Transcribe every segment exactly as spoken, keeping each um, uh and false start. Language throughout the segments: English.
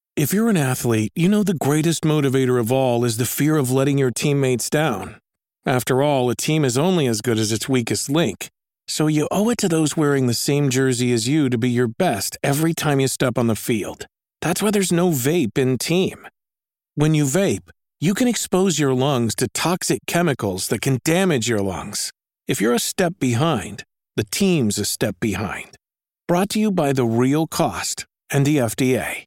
If you're an athlete, you know the greatest motivator of all is the fear of letting your teammates down. After all, a team is only as good as its weakest link. So you owe it to those wearing the same jersey as you to be your best every time you step on the field. That's why there's no vape in team. When you vape, you can expose your lungs to toxic chemicals that can damage your lungs. If you're a step behind, the team's a step behind. Brought to you by The Real Cost and the F D A.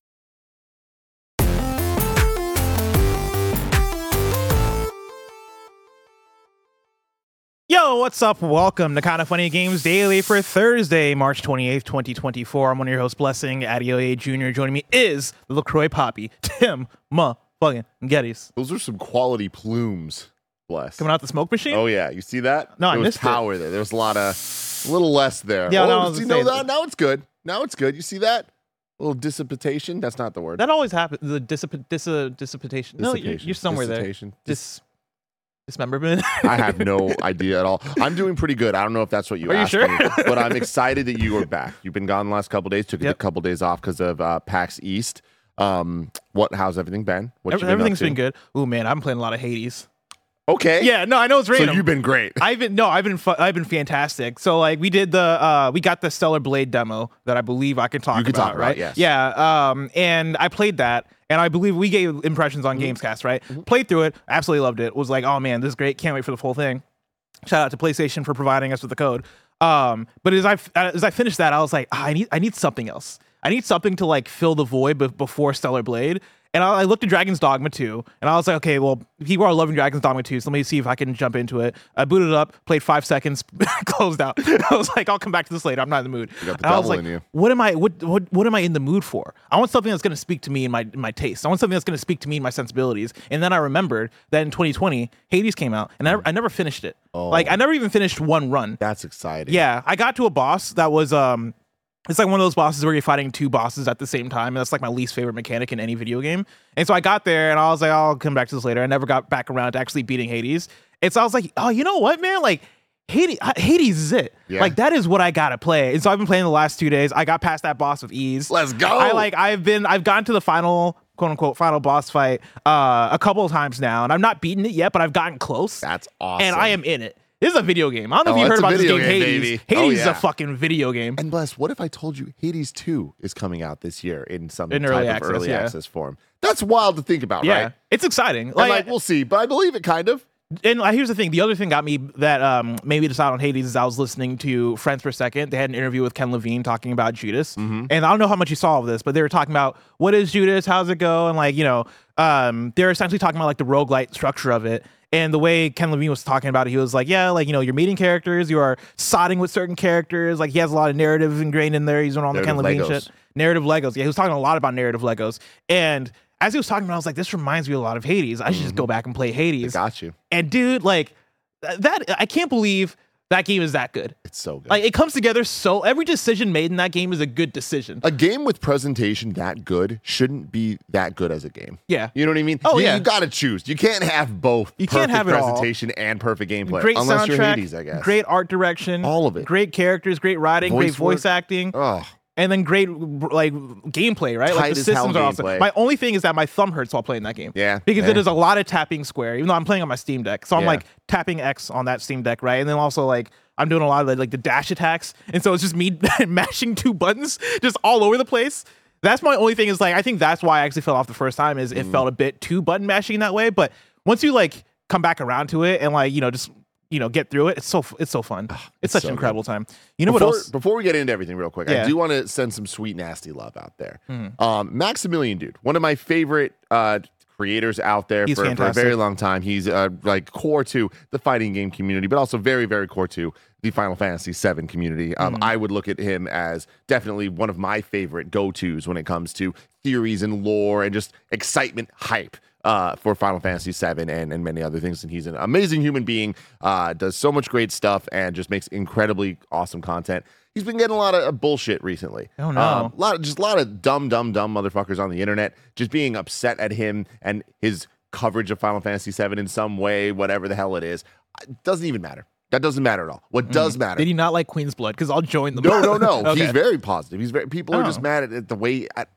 Yo, what's up? Welcome to Kinda Funny Games Daily for Thursday, March twenty-eighth, twenty twenty-four. I'm one of your hosts, Blessing Adeoye Junior Joining me is the LaCroix Poppy, Tim motherfucking Geddes. Those are some quality plumes, Bless. Coming out the smoke machine? Oh, yeah. You see that? No, I there was missed power it. there. There was a lot of, a little less there. Yeah, oh, no, I was see, gonna no, say that, now it's good. Now it's good. You see that? A little dissipation? That's not the word. That always happens. The dissip- dis- uh, dissipation. No, you're, Dissipation. you're somewhere Dissipation. there. Dis- dismemberment. I have no idea at all. I'm doing pretty good. I don't know if that's what you Are you asked sure? me, but I'm excited that you are back. You've been gone the last couple days. Took Yep. a couple days off because of uh, PAX East. Um, what? How's everything been? What you Every- been up Everything's to? been good. Ooh, man, I've been playing a lot of Hades. Okay. Yeah, no, I know it's So random. you've been great. I've been no, I've been fu- I've been fantastic. So like we did the uh we got the Stellar Blade demo that I believe I can talk You can about, talk about, right? yes. Yeah. Um and I played that and I believe we gave impressions on Mm-hmm. Gamescast, right? Played through it, absolutely loved it. Was like, oh man, this is great. Can't wait for the full thing. Shout out to PlayStation for providing us with the code. Um, but as I as I finished that, I was like, ah, I need I need something else. I need something to like fill the void be- before Stellar Blade. And I, I looked at Dragon's Dogma two, and I was like, okay, well, people are loving Dragon's Dogma two, so let me see if I can jump into it. I booted it up, played five seconds, closed out. I was like, I'll come back to this later. I'm not in the mood. You got the And I was devil like, in you. what am I? What what what am I in the mood for? I want something that's going to speak to me in my in my taste. I want something that's going to speak to me in my sensibilities. And then I remembered that in twenty twenty, Hades came out, and I, I never finished it. Oh. Like I never even finished one run. That's exciting. Yeah, I got to a boss that was um it's like one of those bosses where you're fighting two bosses at the same time, and that's like my least favorite mechanic in any video game. And so I got there and I was like, oh, I'll come back to this later. I never got back around to actually beating Hades. And so I was like, oh, you know what, man? Like Hades, Hades is it. Yeah. Like that is what I gotta play. And so I've been playing the last two days. I got past that boss with ease. Let's go. I like I've been I've gotten to the final quote unquote final boss fight uh a couple of times now, and I'm not beating it yet, but I've gotten close. That's awesome. And I am in it. This is a video game. I don't know Oh, if you heard it's a about this video game, game, Hades. baby. Hades Oh, is yeah. a fucking video game. And Bless, what if I told you Hades two is coming out this year in some In type early of access, early yeah. access form? That's wild to think about, Yeah, right? it's exciting. And Like, like, we'll see, but I believe it kind of. and like, here's the thing. The other thing got me that um, made me decide on Hades is I was listening to Friends Per Second. They had an interview with Ken Levine talking about Judas. Mm-hmm. And I don't know how much you saw of this, but they were talking about what is Judas, how's it go? And like, you know, um, they're essentially talking about like the roguelite structure of it. And the way Ken Levine was talking about it, he was like, yeah, like, you know, you're meeting characters, you are sodding with certain characters. Like, he has a lot of narrative ingrained in there. He's doing all the Ken Narrative Levine Legos. shit. Narrative Legos. Yeah, he was talking a lot about narrative Legos. And as he was talking about it, I was like, this reminds me a lot of Hades. I should just go back and play Hades. Got you. And dude, like th- that, I can't believe that game is that good. It's so good. Like it comes together so every decision made in that game is a good decision. A game with presentation that good shouldn't be that good as a game. Yeah. You know what I mean? Oh, you, yeah. You got to choose. You can't have both. You can't perfect have it all. presentation and perfect gameplay. Great unless soundtrack, you're Hades, I guess. great art direction, All of it. Great characters, great writing, great Voice voice work. acting, Oh, and then great like gameplay. Right, Tight like the as hell systems are awesome. gameplay. My only thing is that my thumb hurts while playing that game. Yeah, because yeah. it is a lot of tapping square. Even though I'm playing on my Steam Deck, so I'm Yeah. like tapping X on that Steam Deck, right? And then also like I'm doing a lot of the, like the dash attacks, and so it's just me mashing two buttons just all over the place. That's my only thing is like I think that's why I actually fell off the first time is it Mm. felt a bit too button mashing in that way. But once you like come back around to it and like you know just you know get through it, it's so it's so fun. It's, it's such so an good. incredible time. You know before, what else? Before we get into everything real quick, Yeah. I do want to send some sweet, nasty love out there. Mhm. Um, Maximilian Dude, one of my favorite uh, creators out there He's for, for a fantastic. very long time. He's uh, like core to the fighting game community, but also very, very core to the Final Fantasy seven community. Um, Mhm. I would look at him as definitely one of my favorite go-tos when it comes to theories and lore and just excitement, hype. Uh, for Final Fantasy seven and, and many other things. And he's an amazing human being, uh, does so much great stuff, and just makes incredibly awesome content. He's been getting a lot of bullshit recently. Oh, no. Um, a lot of, just a lot of dumb, dumb, dumb motherfuckers on the internet just being upset at him and his coverage of Final Fantasy seven in some way, whatever the hell it is. It doesn't even matter. That doesn't matter at all. What does matter? Did he not like Queen's Blood? Because I'll join them. No, no, no. Okay. He's very positive. He's very. People are just Oh. mad at, at the way. At,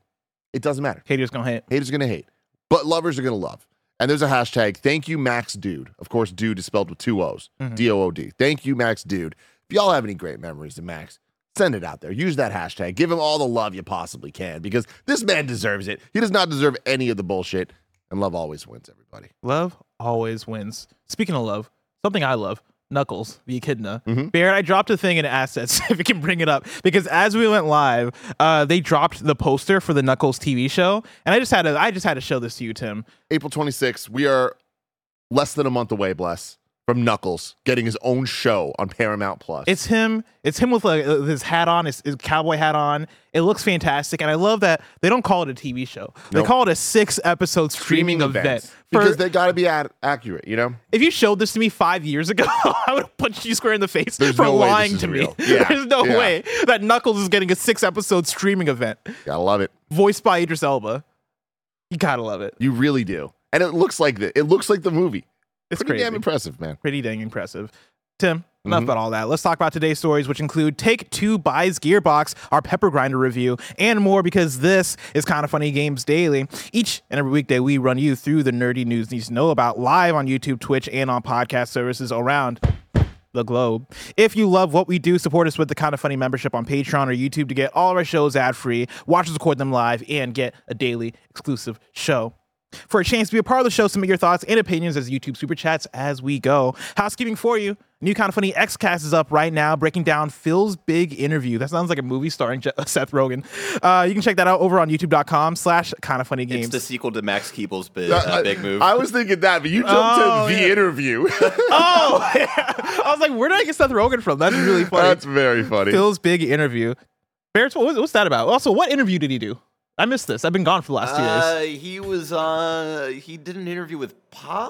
It doesn't matter. Haters gonna hate. Haters are going to hate. But lovers are going to love. And there's a hashtag, thank you, Max Dude. Of course, Dude is spelled with two O's. Mm-hmm. D O O D. Thank you, Max Dude. If y'all have any great memories of Max, send it out there. Use that hashtag. Give him all the love you possibly can because this man deserves it. He does not deserve any of the bullshit. And love always wins, everybody. Love always wins. Speaking of love, something I love, Knuckles, the Echidna. Mm-hmm. Barrett, I dropped a thing in assets if you can bring it up because as we went live, uh, they dropped the poster for the Knuckles T V show, and I just had to I just had to show this to you, Tim. April twenty-sixth, we are less than a month away, bless, from Knuckles getting his own show on Paramount Plus. It's him. It's him with like uh, his hat on, his, his cowboy hat on. It looks fantastic, and I love that they don't call it a T V show. They Nope. call it a six-episode streaming, event. events. For- Because they got to be ad- accurate, you know? If you showed this to me five years ago, I would have punched you square in the face There's for no way this lying is to me. real. Yeah, There's no yeah. way that Knuckles is getting a six-episode streaming event Gotta love it. voiced by Idris Elba. You gotta love it. You really do. And it looks like the, it looks like the movie. It's Pretty crazy. damn impressive, man. Pretty dang impressive. Tim, enough Mhm. about all that. Let's talk about today's stories, which include Take-Two buys Gearbox, our Pepper Grinder review, and more because this is Kind of Funny Games Daily. Each and every weekday, we run you through the nerdy news you need to know about live on YouTube, Twitch, and on podcast services around the globe. If you love what we do, support us with the Kind of Funny membership on Patreon or YouTube to get all of our shows ad-free, watch us record them live, and get a daily exclusive show. For a chance to be a part of the show, submit your thoughts and opinions as YouTube super chats as we go. Housekeeping for you. New Kind of Funny X-Cast is up right now, breaking down Phil's big interview. That sounds like a movie starring Je- Seth Rogen. Uh, you can check that out over on youtube.com slash kind of funny games. It's the sequel to Max Keeble's big, uh, big move. I was thinking that, but you jumped Oh, to the yeah. interview. Oh, I was like, where did I get Seth Rogen from? That's really funny. That's very funny. Phil's big interview. Barrett, what, what's that about? Also, what interview did he do? I missed this. I've been gone for the last two days. Uh, he was on. He did an interview with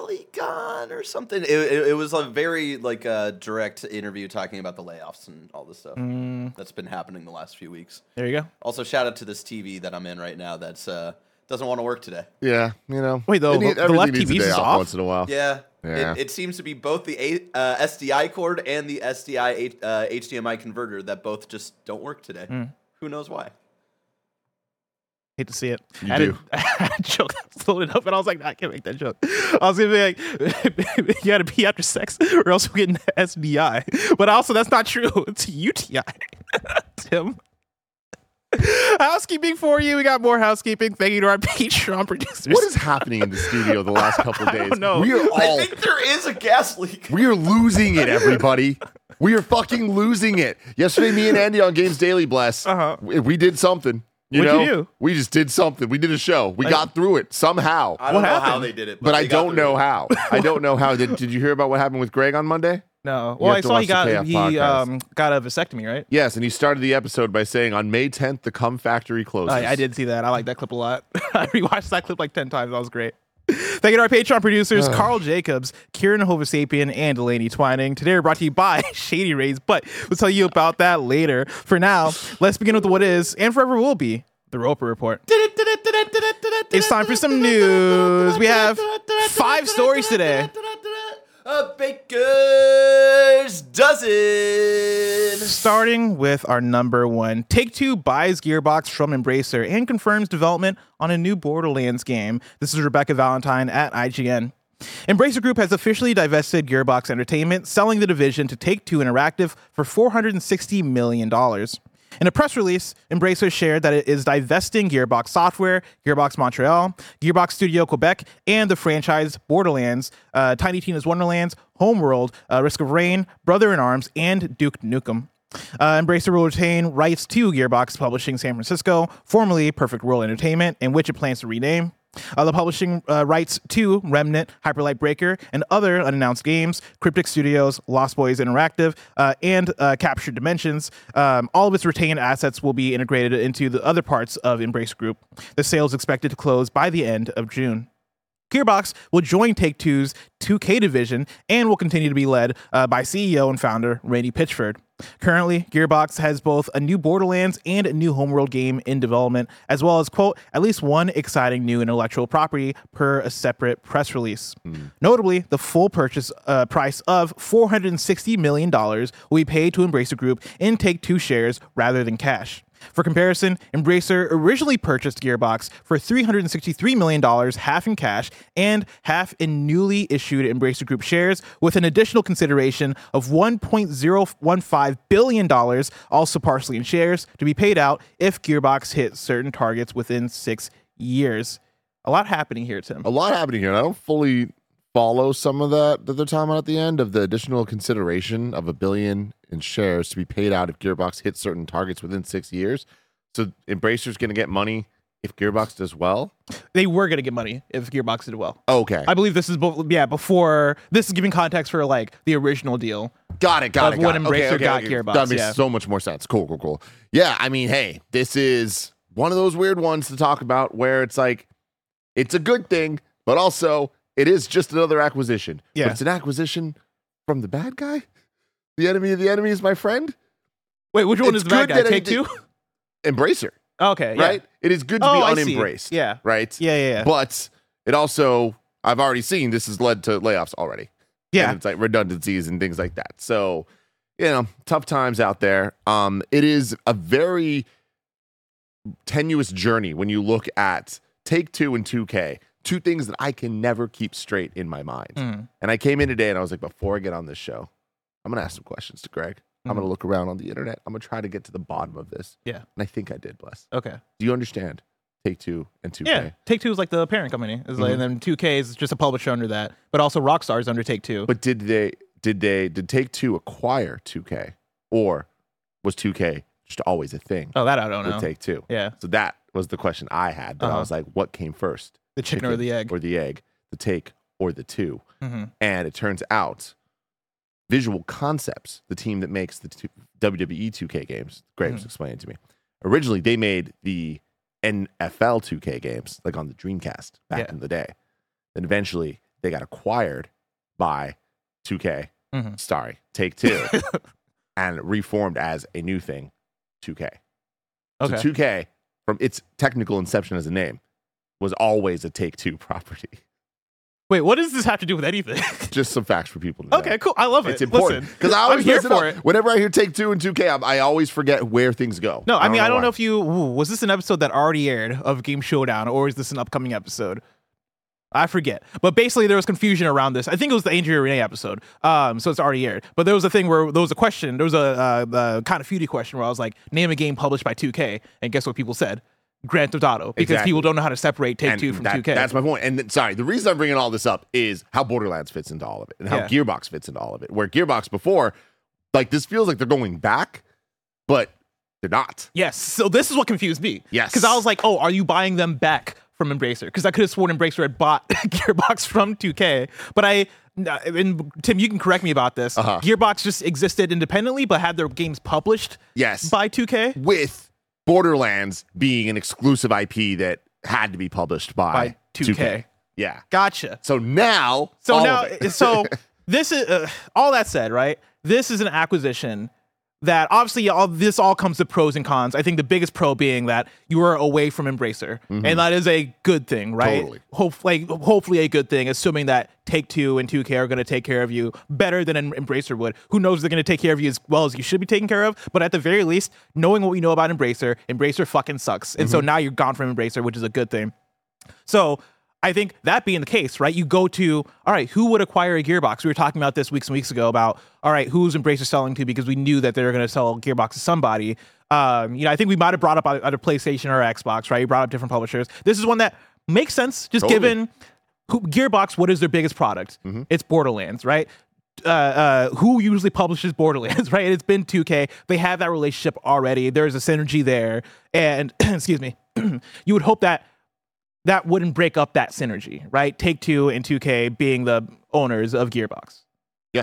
Polygon or something. It, it, it was a very like uh, direct interview talking about the layoffs and all this stuff Mm, that's been happening the last few weeks. there you go. Also, shout out to this T V that I'm in right now. That's uh, doesn't want to work today. Yeah, you know. Wait, though, It need- the everything left needs a T V's day is off off? once in a while. Yeah, Yeah. It, it seems to be both the A, uh, S D I cord and the S D I H, uh, H D M I converter that both just don't work today. Mm. Who knows why? Hate to see it. You I do. Had a, I had a joke that was loaded up, and I was like, nah, I can't make that joke. I was gonna be like, you had to pee after sex, or else we're getting S D I. But also, that's not true. It's U T I. Tim. Housekeeping for you. We got more housekeeping. Thank you to our Patreon producers. What is happening in the studio the last couple of days? don't know. We are I all think there is a gas leak. we are losing it, everybody. We are fucking losing it. Yesterday, me and Andy on Games Daily, bless. Uh-huh. We, we did something. You What'd know, you do? we just did something. We did a show. We got through it somehow. I don't What know how happened? they did it, but I they got don't through know it. how. I don't know how. Did, did you hear about what happened with Greg on Monday? No. You Well, have I to saw watch he the got K F he podcast. um got a vasectomy, right? Yes, and he started the episode by saying, on May tenth, the Cum Factory closes. I, I did see that. I like that clip a lot. I rewatched that clip like ten times. That was great. Thank you to our Patreon producers, Carl Jacobs, Kieran Hovasapien, and Delaney Twining. Today we're brought to you by Shady Rays, but we'll tell you about that later. For now, let's begin with what is, and forever will be, the Roper Report. It's time for some news. We have five stories today. A baker's dozen. Starting with our number one, Take-Two buys Gearbox from Embracer and confirms development on a new Borderlands game. This is Rebecca Valentine at I G N. Embracer Group has officially divested Gearbox Entertainment, selling the division to Take-Two Interactive for four hundred sixty million dollars. In a press release, Embracer shared that it is divesting Gearbox Software, Gearbox Montreal, Gearbox Studio Quebec, and the franchise Borderlands, uh, Tiny Tina's Wonderlands, Homeworld, uh, Risk of Rain, Brother in Arms, and Duke Nukem. Uh, Embracer will retain rights to Gearbox Publishing San Francisco, formerly Perfect World Entertainment, in which it plans to rename. Uh, the publishing uh, rights to Remnant, Hyperlight Breaker, and other unannounced games, Cryptic Studios, Lost Boys Interactive, uh, and uh, Captured Dimensions. Um, all of its retained assets will be integrated into the other parts of Embracer Group. The sale is expected to close by the end of June. Gearbox will join Take-Two's two K division and will continue to be led uh, by C E O and founder Randy Pitchford. Currently, Gearbox has both a new Borderlands and a new Homeworld game in development, as well as, quote, at least one exciting new intellectual property per a separate press release. Mm. Notably, the full purchase uh, price of four hundred sixty million dollars will be paid to Embracer Group in Take-Two shares rather than cash. For comparison, Embracer originally purchased Gearbox for three hundred sixty-three million dollars, half in cash and half in newly issued Embracer Group shares, with an additional consideration of one point zero one five billion dollars, also partially in shares, to be paid out if Gearbox hit certain targets within six years. A lot happening here, Tim. A lot happening here. And I don't fully follow some of that that they're talking about at the end of the additional consideration of a billion in shares to be paid out if Gearbox hits certain targets within six years. So Embracer's going to get money if Gearbox does well. They were going to get money if Gearbox did well. Okay. I believe this is, bo- yeah, before, this is giving context for like the original deal. Got it, got of it, got when it. Embracer Okay, okay, got okay. Gearbox, That makes yeah. so much more sense. Cool, cool, cool. Yeah, I mean, hey, this is one of those weird ones to talk about where it's like, it's a good thing, but also it is just another acquisition. Yeah. But it's an acquisition from the bad guy? The enemy of the enemy is my friend? Wait, which one It's is the bad good guy? that Take it- Two? Embracer, Okay, yeah. right? It is good to Oh, be I see. unembraced. Yeah. Right? Yeah, yeah, yeah. But it also, I've already seen this has led to layoffs already. yeah. And it's like redundancies and things like that. So, you know, tough times out there. Um, it is a very tenuous journey when you look at Take-Two and two K, two things that I can never keep straight in my mind. Mm. And I came in today and I was like, before I get on this show, I'm going to ask some questions to Greg. I'm going to look around on the internet. I'm going to try to get to the bottom of this. Yeah. And I think I did, Bless. Okay. Do you understand Take-Two and two K? Yeah. Take Two is like the parent company. Is like, Mhm. and then two K is just a publisher under that. But also Rockstar is under Take Two. But did they did they did Take-Two acquire two K, or was two K just always a thing Oh, that I don't with know. Take-Two? Yeah. So that was the question I had. But I Uh-huh. was like, what came first, The chicken, or the egg. or the egg, the take or the two? Mm-hmm. And it turns out, Visual Concepts, the team that makes the two, W W E two K games, Greg was Mhm. explaining to me. Originally, they made the N F L two K games, like on the Dreamcast back Yeah. in the day. Then eventually, they got acquired by two K. Mhm. Sorry, Take-Two, and reformed as a new thing, two K. Okay. So two K, from its technical inception as a name, was always a Take-Two property. Wait, what does this have to do with anything? Just some facts for people to know. Okay, cool. I love it. It's important Listen, because I always I'm here mess it for up. it. Whenever I hear Take Two and two K, I, I always forget where things go. No, I, mean, I don't why. know if you, ooh, was this an episode that already aired of Game Showdown, or is this an upcoming episode? I forget. But basically, there was confusion around this. I think it was the Andrea Renee episode. Um, so it's already aired. But there was a thing where there was a question, there was a, uh, uh kind of feudy question where I was like, name a game published by two K. And guess what people said? Grand Theft Auto. Because Exactly. people don't know how to separate Take And Two from that- two K. That's my point. And th- sorry, the reason I'm bringing all this up is how Borderlands fits into all of it, and how Yeah. Gearbox fits into all of it. Where Gearbox before, like this feels like they're going back, but they're not. Yes. So this is what confused me. Yes. Because I was like, oh, are you buying them back from Embracer? Because I could have sworn Embracer had bought Gearbox from two K. But I, and Tim, you can correct me about this. Uh-huh. Gearbox just existed independently, but had their games published Yes, by two K. with Borderlands being an exclusive I P that had to be published by, By two K. Yeah. Gotcha. So now, So all now, of it. so this is uh, all that said, right? This is an acquisition that obviously all this all comes with pros and cons. I think the biggest pro being that you are away from Embracer, and that is a good thing, right? Totally. Hope, like, hopefully a good thing, assuming that Take-Two and two K are going to take care of you better than Em- Embracer would. Who knows if they're going to take care of you as well as you should be taken care of, but at the very least, knowing what we know about Embracer, Embracer fucking sucks. And so now you're gone from Embracer, which is a good thing. So I think that being the case, right, you go to, all right, who would acquire a Gearbox? We were talking about this weeks and weeks ago about, all right, who's Embracer selling to, because we knew that they were going to sell Gearbox to somebody. Um, you know, I think we might have brought up either PlayStation or Xbox, right? You brought up different publishers. This is one that makes sense, just Totally. given who, Gearbox, what is their biggest product? Mm-hmm. It's Borderlands, right? Uh, uh, who usually publishes Borderlands, right? It's been two K. They have that relationship already. There's a synergy there. And, excuse me, you would hope that that wouldn't break up that synergy, right? Take-Two and two K being the owners of Gearbox. Yeah.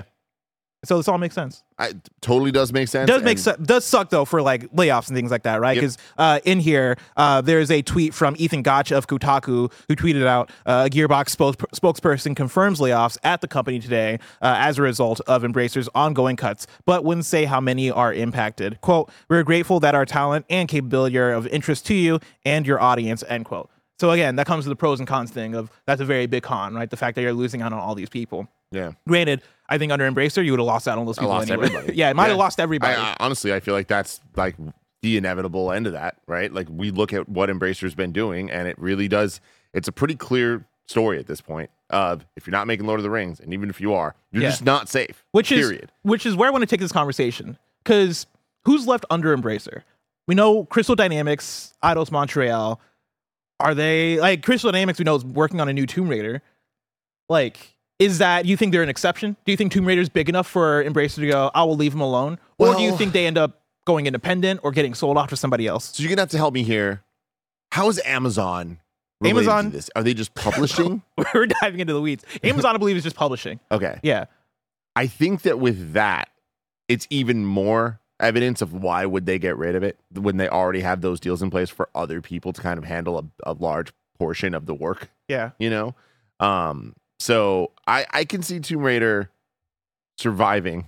So this all makes sense. I, totally does make sense. Does make and- sense. Does suck though for like layoffs and things like that, right? Yep. Because uh, in here, uh, there's a tweet from Ethan Gotch of Kotaku who tweeted out, uh, a Gearbox spokes- spokesperson confirms layoffs at the company today uh, as a result of Embracer's ongoing cuts, but wouldn't say how many are impacted. Quote, "We're grateful that our talent and capability are of interest to you and your audience," end quote. So again, that comes to the pros and cons thing of that's a very big con, right? The fact that you're losing out on all these people. Yeah. Granted, I think under Embracer, you would have lost out on those I people lost anyway. everybody. yeah, it might have lost everybody. I, I, honestly, I feel like that's like the inevitable end of that, right? Like we look at what Embracer's been doing, and it really does. It's a pretty clear story at this point of if you're not making Lord of the Rings, and even if you are, you're Yeah. just not safe. Which period. is which is where I want to take this conversation, because who's left under Embracer? We know Crystal Dynamics, Eidos Montreal. Are they like Crystal Dynamics? We know is working on a new Tomb Raider. Like, is that you think they're an exception? Do you think Tomb Raider is big enough for Embracer to go, I will leave them alone, or do you Well- think they end up going independent or getting sold off to somebody else? So you're gonna have to help me here. How is Amazon related Amazon- to this? Are they just publishing? We're diving into the weeds. Amazon, I believe, is just publishing. Okay. Yeah, I think that with that, it's even more evidence of why would they get rid of it when they already have those deals in place for other people to kind of handle a, a large portion of the work, yeah. you know? Um, so I, I can see Tomb Raider surviving,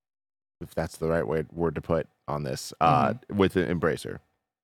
if that's the right way, word to put on this, uh, with an Embracer.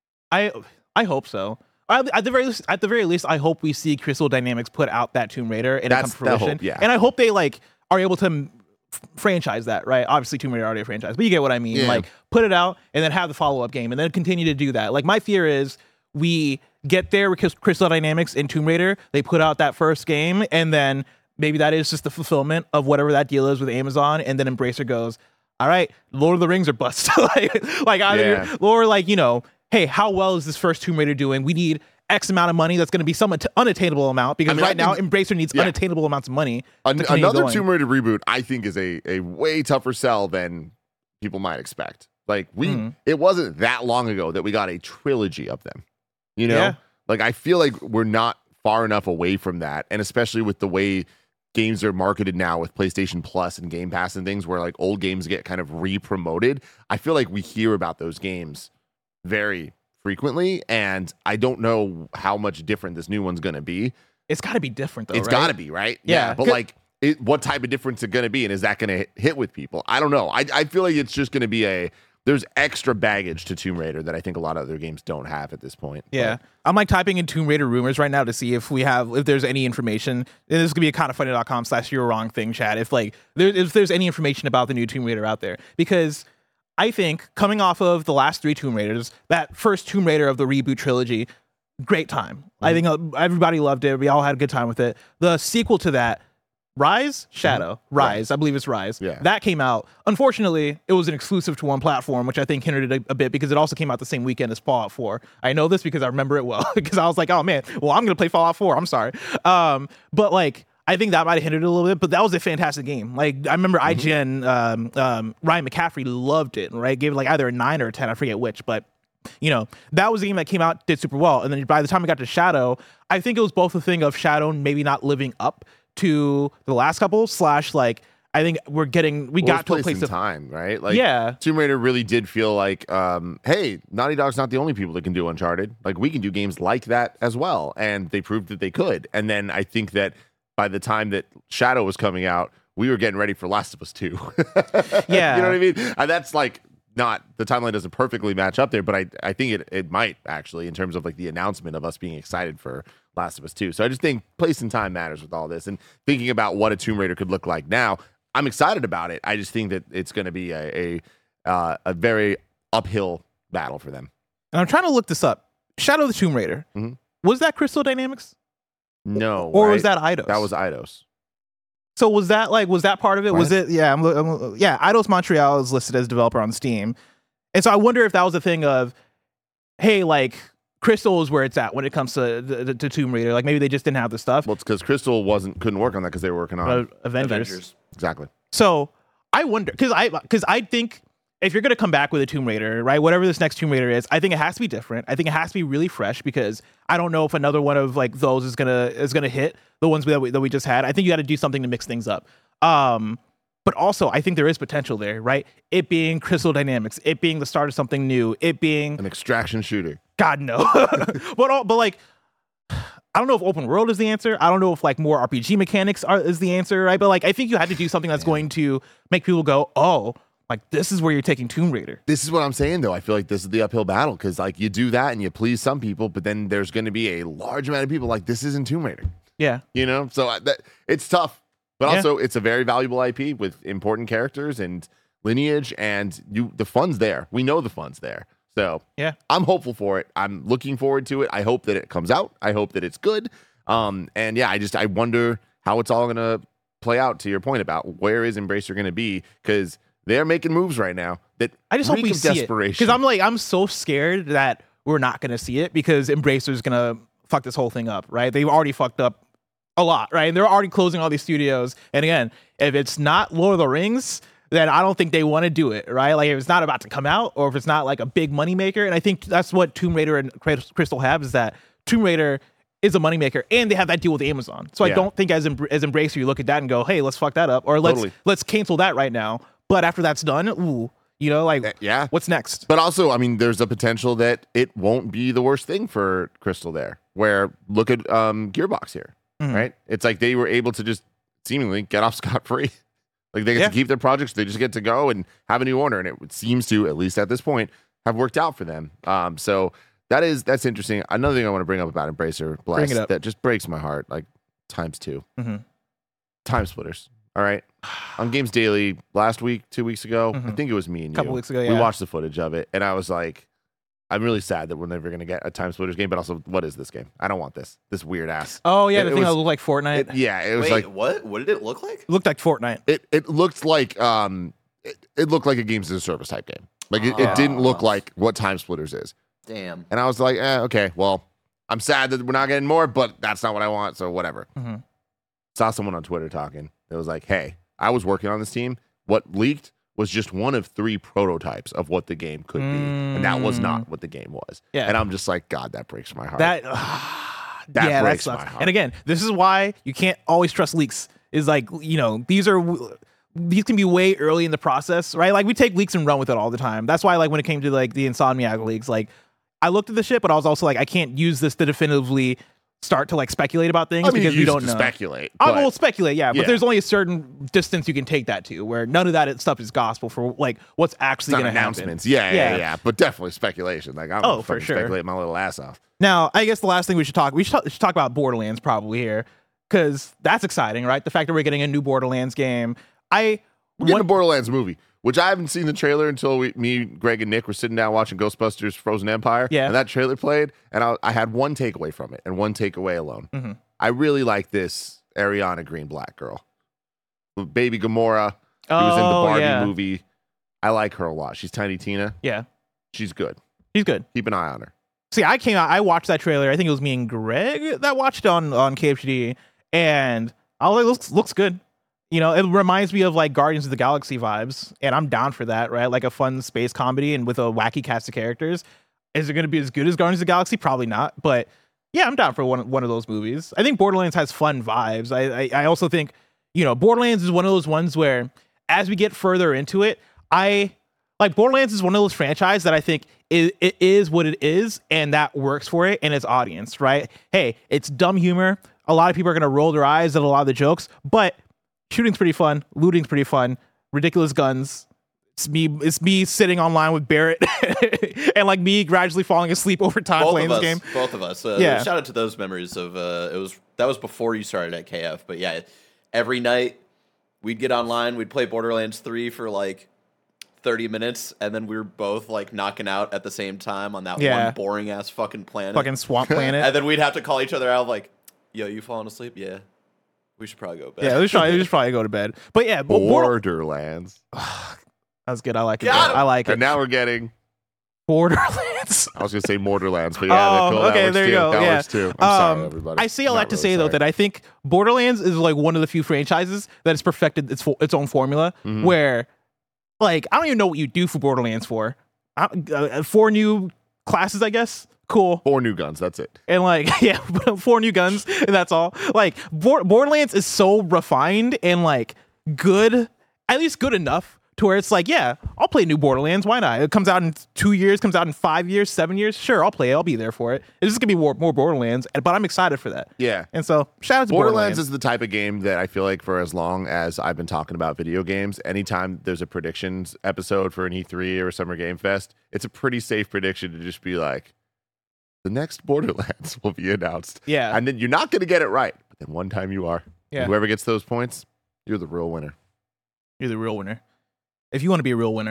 I I hope so. At at the very least, at the very least, I hope we see Crystal Dynamics put out that Tomb Raider and it That's come to the fruition. hope, yeah. And I hope they like are able to m- f- franchise that, right? Obviously, Tomb Raider already a franchise, but you get what I mean. Yeah. Like, put it out and then have the follow up game, and then continue to do that. Like, my fear is we get there with Crys- Crystal Dynamics in Tomb Raider. They put out that first game, and then maybe that is just the fulfillment of whatever that deal is with Amazon, and then Embracer goes, all right, Lord of the Rings are bust. like, like either Yeah. or like, you know, hey, how well is this first Tomb Raider doing? We need X amount of money that's going to be some att- unattainable amount, because I mean, I right now think- Embracer needs yeah. unattainable amounts of money. to An- continue another going. Tomb Raider reboot, I think, is a, a way tougher sell than people might expect. Like we, Mhm. it wasn't that long ago that we got a trilogy of them. You know, Yeah. like I feel like we're not far enough away from that, and especially with the way games are marketed now with PlayStation Plus and Game Pass and things, where like old games get kind of re-promoted. I feel like we hear about those games very frequently, and I don't know how much different this new one's going to be. It's got to be different, though. It's right? got to be, right? Yeah. But Good- like, it, what type of difference is it going to be? And is that going to hit with people? I don't know. I, I feel like it's just going to be a, there's extra baggage to Tomb Raider that I think a lot of other games don't have at this point. Yeah. I'm like typing in Tomb Raider rumors right now to see if we have, if there's any information. And this is going to be a kind of funny.com slash you're wrong thing, chat. If like, there, if there's any information about the new Tomb Raider out there. Because I think coming off of the last three Tomb Raiders, that first Tomb Raider of the reboot trilogy, great time. I think uh, everybody loved it. We all had a good time with it. The sequel to that, Rise? Shadow. Rise. I believe it's Rise. Yeah. That came out. Unfortunately, it was an exclusive to one platform, which I think hindered it a, a bit because it also came out the same weekend as Fallout four. I know this because I remember it well because I was like, oh man, well, I'm going to play Fallout four. I'm sorry. Um, but like, I think that might have hindered it a little bit, but that was a fantastic game. Like, I remember I G N, um, um, Ryan McCaffrey loved it, right? Gave it like either a nine or a ten. I forget which, but you know, that was a game that came out, did super well. And then by the time it got to Shadow, I think it was both a thing of Shadow maybe not living up to the last couple, slash like, I think we're getting, we Well, got to a it's place in of, time, right? Like, Yeah. Tomb Raider really did feel like, um, hey, Naughty Dog's not the only people that can do Uncharted. Like, we can do games like that as well. And they proved that they could. And then I think that by the time that Shadow was coming out, we were getting ready for Last of Us two. Yeah. You know what I mean? And that's like, not, the timeline doesn't perfectly match up there, but I, I think it, it might actually, in terms of like the announcement of us being excited for Last of Us two. So I just think place and time matters with all this, and thinking about what a Tomb Raider could look like now. I'm excited about it. I just think that it's going to be a a, uh, a very uphill battle for them. and I'm trying to look this up. Shadow of the Tomb Raider. Mhm. Was that Crystal Dynamics? No, Or right? was that Eidos? That was Eidos. So was that like, was that part of it? Was What? it, yeah, I'm, I'm, yeah, Eidos Montreal is listed as developer on Steam. And so I wonder if that was a thing of, hey, like, Crystal is where it's at when it comes to, the, to Tomb Raider. Like, maybe they just didn't have the stuff. Well, it's because Crystal wasn't couldn't work on that because they were working on Uh, Avengers. Avengers. exactly. So I wonder, because I, because I think if you're going to come back with a Tomb Raider, right, whatever this next Tomb Raider is, I think it has to be different. I think it has to be really fresh, because I don't know if another one of like those is gonna is gonna hit the ones that we, that we just had. I think you got to do something to mix things up. Um, but also, I think there is potential there, right? It being Crystal Dynamics, it being the start of something new, it being An extraction shooter. God no, but all, but like. I don't know if open world is the answer. I don't know if like more R P G mechanics are is the answer, right? But like, I think you had to do something that's going to make people go, oh, like this is where you're taking Tomb Raider. This is what I'm saying, though. I feel like this is the uphill battle because, like, you do that and you please some people, but then there's going to be a large amount of people like this isn't Tomb Raider, Yeah, you know? So uh, that it's tough, but Yeah. also it's a very valuable I P with important characters and lineage, and you the fun's there. We know the fun's there. So Yeah. I'm hopeful for it. I'm looking forward to it. I hope that it comes out. I hope that it's good. Um, and yeah, I just I wonder how it's all gonna play out. To your point about where is Embracer gonna be, because they're making moves right now that I just hope reek we of see it, desperation. because I'm like I'm so scared that we're not gonna see it because Embracer's gonna fuck this whole thing up, right? They've already fucked up a lot, right? And they're already closing all these studios. And again, if it's not Lord of the Rings, then I don't think they want to do it, right? Like if it's not about to come out, or if it's not like a big moneymaker. And I think that's what Tomb Raider and Crystal have, is that Tomb Raider is a moneymaker, and they have that deal with Amazon. So Yeah. I don't think as Embr- as Embracer, you look at that and go, hey, let's fuck that up, or let's Totally. let's cancel that right now. But after that's done, ooh, you know, like Uh, yeah. what's next? But also, I mean, there's a potential that it won't be the worst thing for Crystal there. Where look at um, Gearbox here, Mhm. right? It's like they were able to just seemingly get off scot free. Like they get Yeah. to keep their projects, they just get to go and have a new owner, and it seems to, at least at this point, have worked out for them. Um, so that is that's interesting. Another thing I want to bring up about Embracer, Bless, Bring it up. that just breaks my heart, like times two. Mhm. Time splitters. All right, on Games Daily last week, two weeks ago, I Mhm. think it was me and you. Couple weeks ago, we yeah. watched the footage of it, and I was like, I'm really sad that we're never going to get a Time Splitters game. But also, what is this game? I don't want this. This weird ass. Oh yeah, It- the it thing was- that looked like Fortnite. It, yeah, it was Wait, like what? What did it look like? It looked like Fortnite. it. It looked like um, it, it looked like a games as a service type game. Like it, it Ah. didn't look like what Time Splitters is. Damn. And I was like, eh, okay, well, I'm sad that we're not getting more, but that's not what I want. So whatever. Mhm. Saw someone on Twitter talking. It was like, hey, I was working on this team. What leaked was just one of three prototypes of what the game could be, and that was not what the game was. Yeah. And I'm just like, God, that breaks my heart. That, That yeah, breaks that sucks. my heart. And again, this is why you can't always trust leaks. Is like, you know, these are these can be way early in the process, right? Like we take leaks and run with it all the time. That's why, like when it came to like the Insomniac leaks, like I looked at the shit, but I was also like, I can't use this to definitively start to like speculate about things I mean, because you we used don't to know. speculate. I but- will speculate, yeah, but Yeah. there's only a certain distance you can take that to, where none of that stuff is gospel for like what's It's actually not going to happen. announcements. Yeah, yeah, yeah, Yeah. But definitely speculation. Like, I'm Oh, gonna for fucking sure. speculate my little ass off. Now, I guess the last thing we should talk we should talk, should talk about Borderlands probably here, because that's exciting, right? The fact that we're getting a new Borderlands game. I We're getting what- a Borderlands movie, which I haven't seen the trailer until we, me, Greg, and Nick were sitting down watching Ghostbusters Frozen Empire. Yeah. And that trailer played, and I, I had one takeaway from it, and one takeaway alone. Mhm. I really like this Ariana Green Black girl. Baby Gamora, who was in the Oh, Barbie yeah. movie. I like her a lot. She's Tiny Tina. Yeah, She's good. he's good. Keep an eye on her. See, I came out, I watched that trailer. I think it was me and Greg that watched it on on K H D, and I was like, looks looks good. You know, it reminds me of like Guardians of the Galaxy vibes, and I'm down for that, right? Like a fun space comedy and with a wacky cast of characters. Is it going to be as good as Guardians of the Galaxy? Probably not, but yeah, I'm down for one one of those movies. I think Borderlands has fun vibes. I I, I also think, you know, Borderlands is one of those ones where as we get further into it, I like Borderlands is one of those franchise that I think it, it is what it is, and that works for it and its audience, right? Hey, it's dumb humor. A lot of people are gonna roll their eyes at a lot of the jokes, but shooting's pretty fun, looting's pretty fun, ridiculous guns. It's me, it's me sitting online with Barrett and like me gradually falling asleep over time Both playing of this us, game. both of us. Uh, Yeah. Shout out to those memories of uh, it was that was before you started at K F, but yeah, every night we'd get online, we'd play Borderlands three for like thirty minutes, and then we were both like knocking out at the same time on that Yeah. one boring ass fucking planet. Fucking Swamp Planet. and then we'd have to call each other out like, "Yo, you falling asleep? Yeah, we should probably go to bed." Yeah, we should, probably, we should probably go to bed. But yeah, Bo- Border- Borderlands. that's good. I like it. Got him. I like it. And now we're getting, Borderlands. I was going to say Borderlands, but yeah, Oh, cool. that okay, works there you too. go. That Yeah. works too. I'm sorry, Um, everybody. I say all Not that to really say though sorry. that I think Borderlands is like one of the few franchises that has perfected its fo- its own formula. Mhm. Where, like, I don't even know what you do for Borderlands for. I, uh, four new classes, I guess. Cool. Four new guns. That's it. And like, yeah, four new guns, and that's all. Like, Bor- Borderlands is so refined and like good, at least good enough to where it's like, yeah, I'll play new Borderlands. Why not? It comes out in two years, comes out in five years, seven years. Sure, I'll play it. I'll be there for it. It's just gonna be more, more Borderlands, but I'm excited for that. Yeah. And so, shout out to Borderlands Borderlands. is the type of game that I feel like for as long as I've been talking about video games, anytime there's a predictions episode for an E three or a Summer Game Fest, it's a pretty safe prediction to just be like, the next Borderlands will be announced. Yeah. And then you're not going to get it right. But then one time you are. Yeah. And whoever gets those points, you're the real winner. You're the real winner. If you want to be a real winner,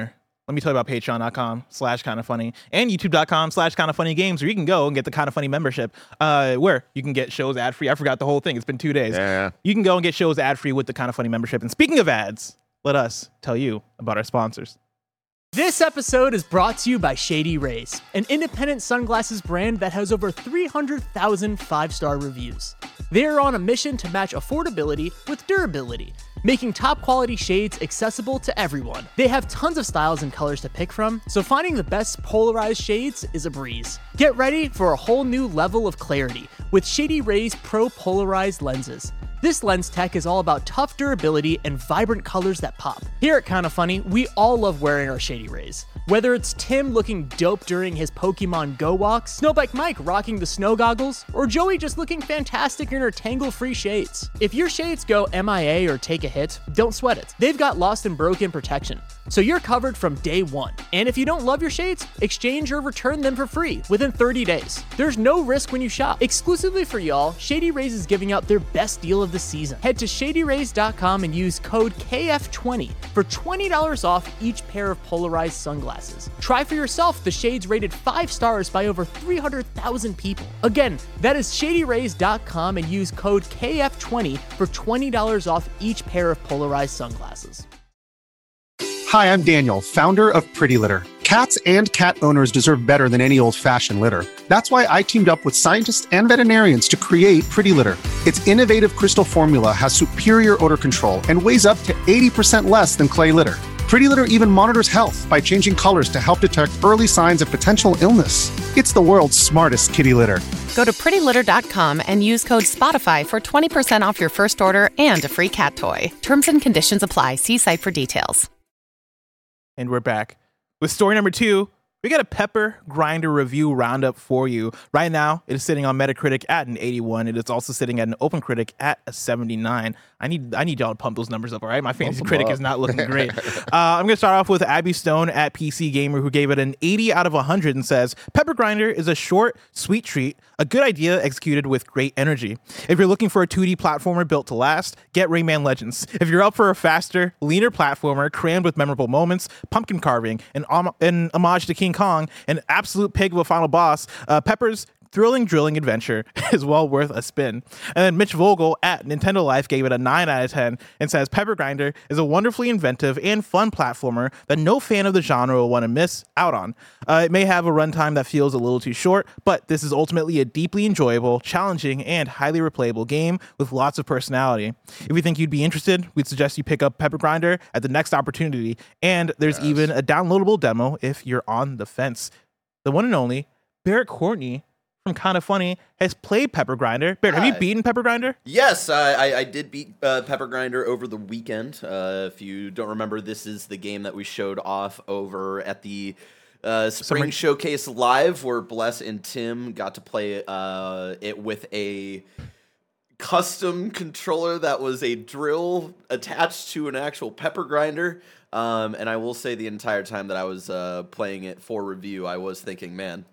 let me tell you about patreon.com slash kind of funny and youtube.com slash kind of funny games, where you can go and get the kind of funny membership, uh, where you can get shows ad free. I forgot the whole thing. It's been two days. Yeah. You can go and get shows ad free with the kind of funny membership. And speaking of ads, let us tell you about our sponsors. This episode is brought to you by Shady Rays, an independent sunglasses brand that has over three hundred thousand five-star reviews. They are on a mission to match affordability with durability, making top quality shades accessible to everyone. They have tons of styles and colors to pick from, so finding the best polarized shades is a breeze. Get ready for a whole new level of clarity with Shady Rays Pro Polarized lenses. This lens tech is all about tough durability and vibrant colors that pop. Here at Kinda Funny, we all love wearing our Shady Rays. Whether it's Tim looking dope during his Pokemon Go walks, Snowbike Mike rocking the snow goggles, or Joey just looking fantastic in her tangle-free shades. If your shades go M I A or take a hit, don't sweat it. They've got lost and broken protection, so you're covered from day one. And if you don't love your shades, exchange or return them for free within thirty days. There's no risk when you shop. Exclusively for y'all, Shady Rays is giving out their best deal of the season. Head to shady rays dot com and use code K F twenty for twenty dollars off each pair of polarized sunglasses. Try for yourself the shades rated five stars by over three hundred thousand people. Again, that is shady rays dot com and use code K F twenty for twenty dollars off each pair of polarized sunglasses. Hi, I'm Daniel, founder of Pretty Litter. Cats and cat owners deserve better than any old-fashioned litter. That's why I teamed up with scientists and veterinarians to create Pretty Litter. Its innovative crystal formula has superior odor control and weighs up to eighty percent less than clay litter. Pretty Litter even monitors health by changing colors to help detect early signs of potential illness. It's the world's smartest kitty litter. Go to pretty litter dot com and use code SPOTIFY for twenty percent off your first order and a free cat toy. Terms and conditions apply. See site for details. And we're back with story number two. We got a Pepper Grinder review roundup for you. Right now, it is sitting on Metacritic at an eighty-one. It is also sitting at an OpenCritic at a seventy-nine. I need I need y'all to pump those numbers up, all right? My fantasy critic is not looking great. uh, I'm going to start off with Abby Stone at P C Gamer, who gave it an eighty out of one hundred and says, Pepper Grinder is a short, sweet treat, a good idea executed with great energy. If you're looking for a two D platformer built to last, get Rayman Legends. If you're up for a faster, leaner platformer crammed with memorable moments, pumpkin carving, an, om- an homage to King Kong, an absolute pig of a final boss, uh, Pepper's thrilling drilling adventure is well worth a spin. And then Mitch Vogel at Nintendo Life gave it a nine out of ten and says Pepper Grinder is a wonderfully inventive and fun platformer that no fan of the genre will want to miss out on. Uh, it may have a runtime that feels a little too short, but this is ultimately a deeply enjoyable, challenging, and highly replayable game with lots of personality. If you think you'd be interested, we'd suggest you pick up Pepper Grinder at the next opportunity, and there's yes. even a downloadable demo if you're on the fence. The one and only Barrett Courtney from Kinda Funny has played Pepper Grinder. Barrett, have you beaten Pepper Grinder? Yes, I, I, I did beat uh, Pepper Grinder over the weekend. Uh, if you don't remember, this is the game that we showed off over at the uh, Spring Summer. Showcase Live, where Bless and Tim got to play uh, it with a custom controller that was a drill attached to an actual Pepper Grinder. Um, and I will say the entire time that I was uh, playing it for review, I was thinking, man,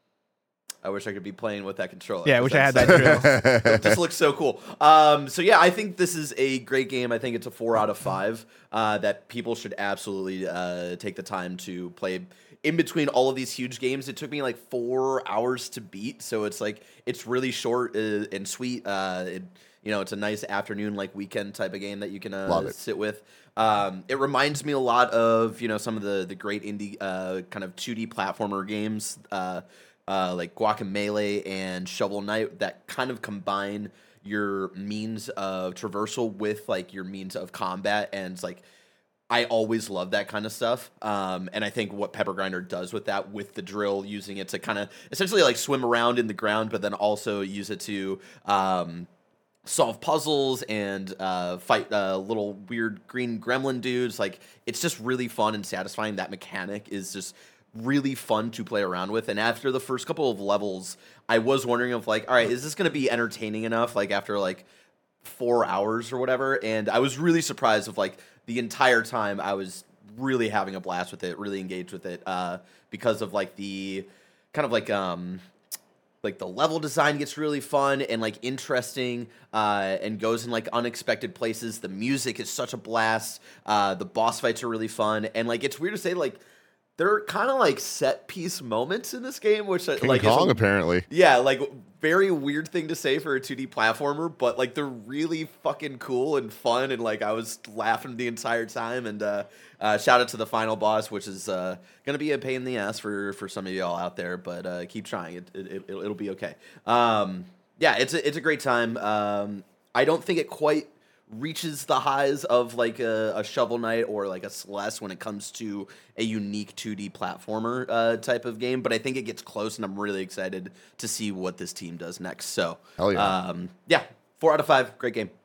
I wish I could be playing with that controller. Yeah, I wish I had that drill. This looks so cool. Um, so yeah, I think this is a great game. I think it's a four out of five uh, that people should absolutely uh, take the time to play. In between all of these huge games, it took me like four hours to beat. So it's like it's really short uh, and sweet. Uh, it, you know, it's a nice afternoon, like weekend type of game that you can uh, sit with. Um, it reminds me a lot of you know some of the the great indie uh, kind of two D platformer games. Uh, Uh, like Guacamelee and Shovel Knight that kind of combine your means of traversal with like your means of combat, and it's like I always love that kind of stuff. Um, and I think what Pepper Grinder does with that, with the drill, using it to kind of essentially like swim around in the ground, but then also use it to um, solve puzzles and uh, fight uh, little weird green gremlin dudes. Like it's just really fun and satisfying. That mechanic is just really fun to play around with. And after the first couple of levels, I was wondering if like, all right, is this going to be entertaining enough? Like after like four hours or whatever. And I was really surprised of like the entire time I was really having a blast with it, really engaged with it uh, because of like the kind of like, um, like the level design gets really fun and like interesting uh, and goes in like unexpected places. The music is such a blast. Uh, the boss fights are really fun. And like, it's weird to say like, there are kind of like set piece moments in this game, which King like Kong is a, apparently. yeah, like very weird thing to say for a two D platformer, but like they're really fucking cool and fun, and like I was laughing the entire time. And uh, uh, shout out to the final boss, which is uh, gonna be a pain in the ass for for some of y'all out there, but uh, keep trying. It, it, it it'll be okay. Um, yeah, it's a, it's a great time. Um, I don't think it quite reaches the highs of like a, a Shovel Knight or like a Celeste when it comes to a unique two D platformer uh, type of game, but I think it gets close, and I'm really excited to see what this team does next. So, Hell yeah. um, yeah, four out of five, great game.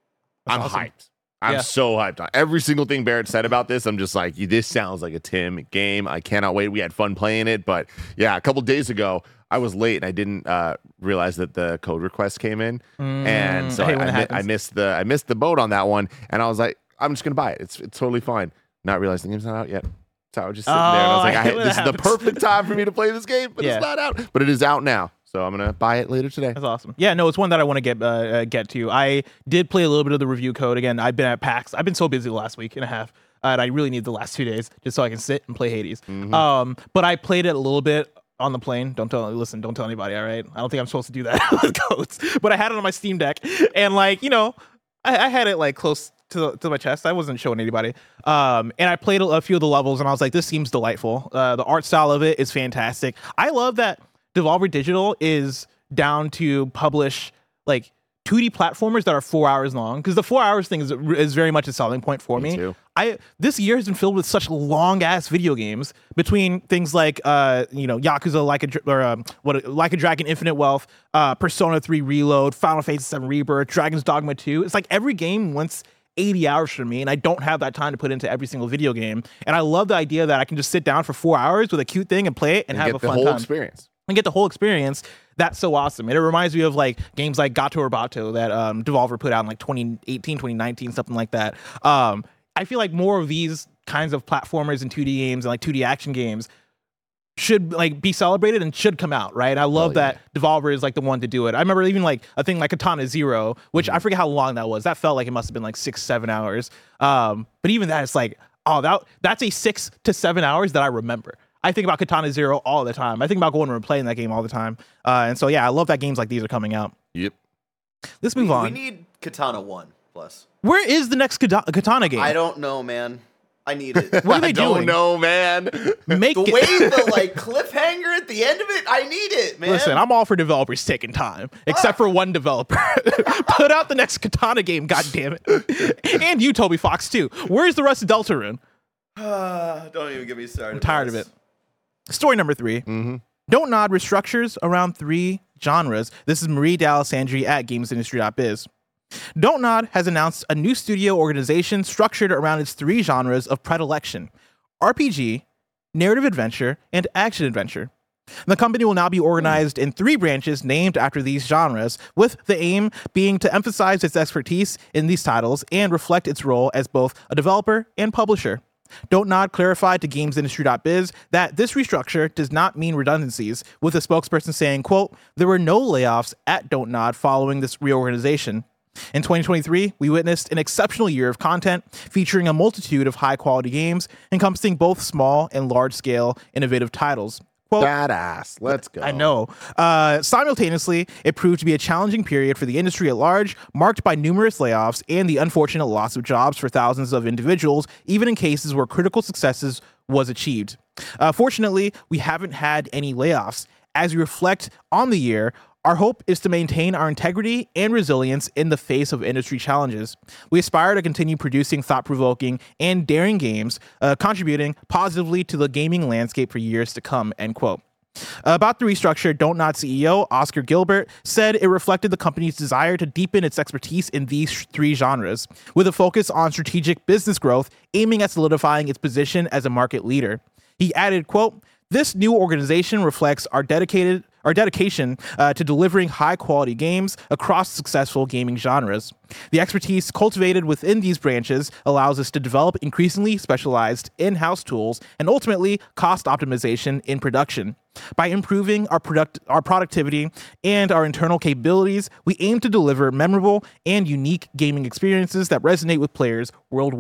I'm awesome. hyped. I'm Yeah. so hyped on every single thing Barrett said about this. I'm just like, this sounds like a Tim game. I cannot wait. We had fun playing it, but yeah, a couple days ago, I was late and I didn't uh, realize that the code request came in, Mm, and so I I, hate when I, it mi- happens. I missed the I missed the boat on that one, and I was like, I'm just gonna buy it. It's it's totally fine. Not realizing the game's not out yet. So I was just sitting there, and I was Oh, like, I I, hate when this that is the happens. perfect time for me to play this game, but Yeah. it's not out. But it is out now, so I'm gonna buy it later today. That's awesome. Yeah, no, it's one that I want to get uh, uh, get to. I did play a little bit of the review code. Again, I've been at PAX. I've been so busy the last week and a half, uh, and I really need the last two days just so I can sit and play Hades. Mm-hmm. Um, but I played it a little bit on the plane. Don't tell, listen, don't tell anybody, all right? I don't think I'm supposed to do that with codes. But I had it on my Steam Deck, and like, you know, I, I had it like close to, to my chest. I wasn't showing anybody. Um, and I played a, a few of the levels, and I was like, this seems delightful. Uh, the art style of it is fantastic. I love that Devolver Digital is down to publish like two D platformers that are four hours long, because the four hours thing is is very much a selling point for me. Me too. I this year has been filled with such long ass video games, between things like uh you know Yakuza Like a Dra- or um, what Like a Dragon Infinite Wealth, uh Persona three Reload, Final Fantasy seven Rebirth, Dragon's Dogma two. It's like every game wants eighty hours for me, and I don't have that time to put into every single video game. And I love the idea that I can just sit down for four hours with a cute thing and play it and, And have get a the fun whole time experience. and get the whole experience. That's so awesome. And it reminds me of like games like Gato or Bato that um, Devolver put out in like twenty eighteen, twenty nineteen, something like that. Um, I feel like more of these kinds of platformers and two D games and like two D action games should like be celebrated and should come out, right? I love Oh, that Devolver is like the one to do it. I remember even like a thing like Katana Zero, which I forget how long that was. That felt like it must have been like six, seven hours. Um, but even that, it's like, oh, that that's a six to seven hours that I remember. I think about Katana Zero all the time. I think about going and playing that game all the time. Uh, and so, yeah, I love that games like these are coming out. Yep. Let's move We, on. we need Katana one plus. Where is the next Kata- Katana game? I don't know, man. I need it. What are they I don't doing? know, man. Make The it- way the like cliffhanger at the end of it, I need it, man. Listen, I'm all for developers taking time, except for one developer. Put out the next Katana game, God damn it. And you, Toby Fox, too. Where's the rest of Deltarune? Ah, don't even get me started. I'm tired of it. Story number three. Mm-hmm. Don't Nod restructures around three genres. This is Marie D'Alessandri at games industry dot biz. Don't Nod has announced a new studio organization structured around its three genres of predilection: R P G, narrative adventure, and action adventure. The company will now be organized in three branches named after these genres, with the aim being to emphasize its expertise in these titles and reflect its role as both a developer and publisher. Don't Nod clarified to games industry dot biz that this restructure does not mean redundancies, with a spokesperson saying, quote, "There were no layoffs at Don't Nod following this reorganization. In twenty twenty-three, we witnessed an exceptional year of content featuring a multitude of high-quality games encompassing both small and large-scale innovative titles." Quote, Badass. Let's go. I know. Uh, simultaneously, it proved to be a challenging period for the industry at large, marked by numerous layoffs and the unfortunate loss of jobs for thousands of individuals, even in cases where critical successes was achieved. Uh, fortunately, we haven't had any layoffs. As we reflect on the year, our hope is to maintain our integrity and resilience in the face of industry challenges. We aspire to continue producing thought-provoking and daring games, uh, contributing positively to the gaming landscape for years to come, end quote. About the restructure, Don't Nod C E O Oscar Gilbert said it reflected the company's desire to deepen its expertise in these three genres, with a focus on strategic business growth, aiming at solidifying its position as a market leader. He added, quote, "This new organization reflects our dedicated our dedication uh, to delivering high-quality games across successful gaming genres. The expertise cultivated within these branches allows us to develop increasingly specialized in-house tools and ultimately cost optimization in production. By improving our product our productivity and our internal capabilities, we aim to deliver memorable and unique gaming experiences that resonate with players worldwide,"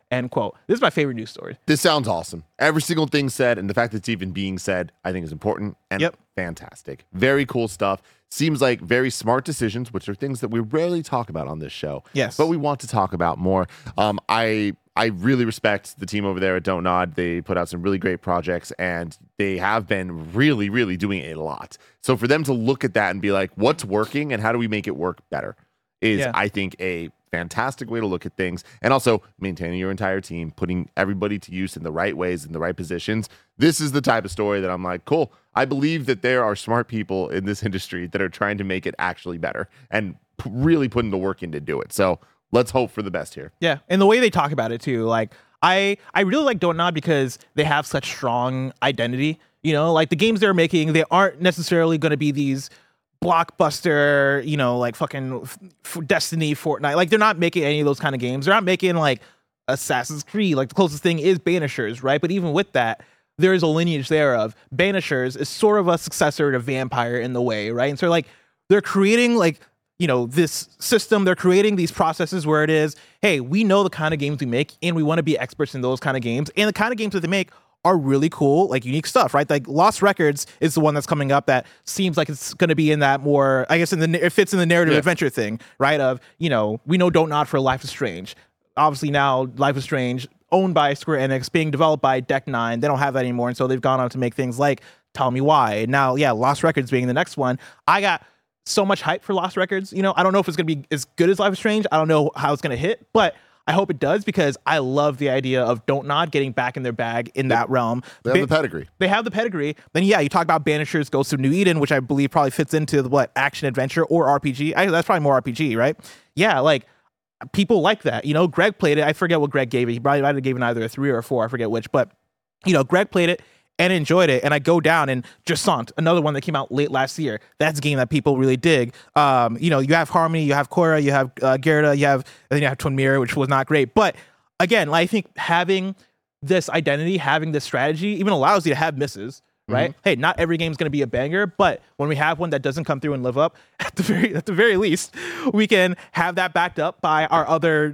End quote. This is my favorite news story. This sounds awesome. Every single thing said, and the fact that it's even being said, I think is important and yep. fantastic. Very cool stuff. Seems like very smart decisions, which are things that we rarely talk about on this show. Yes. But we want to talk about more. Um, I I really respect the team over there at Don't Nod. They put out some really great projects, and they have been really, really doing a lot. So for them to look at that and be like, what's working and how do we make it work better is, yeah. I think, a fantastic way to look at things. And also maintaining your entire team, putting everybody to use in the right ways, in the right positions. This is the type of story that I'm like, cool. I believe that there are smart people in this industry that are trying to make it actually better and p- really putting the work in to do it. So let's hope for the best here. Yeah. And the way they talk about it too, like I, I really like Don't Nod because they have such strong identity. You know, like the games they're making, they aren't necessarily going to be these blockbuster, you know, like fucking f- f- Destiny, Fortnite. Like they're not making any of those kind of games. They're not making like Assassin's Creed. Like the closest thing is Banishers, right? But even with that, there is a lineage there of Banishers is sort of a successor to Vampire in the way, right? And so like they're creating like, you know, this system, they're creating these processes where it is, hey, we know the kind of games we make and we want to be experts in those kind of games. And the kind of games that they make are really cool, like unique stuff, right? Like Lost Records is the one that's coming up that seems like it's going to be in that more, I guess, in the it fits in the narrative yeah. adventure thing, right? Of, you know, we know Don't Nod for Life is Strange. Obviously now Life is Strange, owned by Square Enix, being developed by Deck Nine. They don't have that anymore, and so they've gone on to make things like Tell Me Why. And now, yeah, Lost Records being the next one. I got so much hype for Lost Records. You know, I don't know if it's going to be as good as Life is Strange. I don't know how it's going to hit, but I hope it does because I love the idea of Don't Nod getting back in their bag in that realm. They have ba- the pedigree. They have the pedigree. Then, yeah, you talk about Banishers, Ghosts of New Eden, which I believe probably fits into the, what, action adventure or R P G. I, that's probably more R P G, right? Yeah, like, people like that. You know, Greg played it. I forget what Greg gave it. He probably might have given either a three or a four. I forget which. But, you know, Greg played it and enjoyed it. And I go down and Jusant, another one that came out late last year. That's a game that people really dig. Um, you know, you have Harmony, you have Korra, you have uh, Gerda, you have, and then you have Twin Mirror, which was not great. But again, I think having this identity, having this strategy even allows you to have misses, right? Mm-hmm. Hey, not every game's going to be a banger, but when we have one that doesn't come through and live up, at the very at the very least, we can have that backed up by our other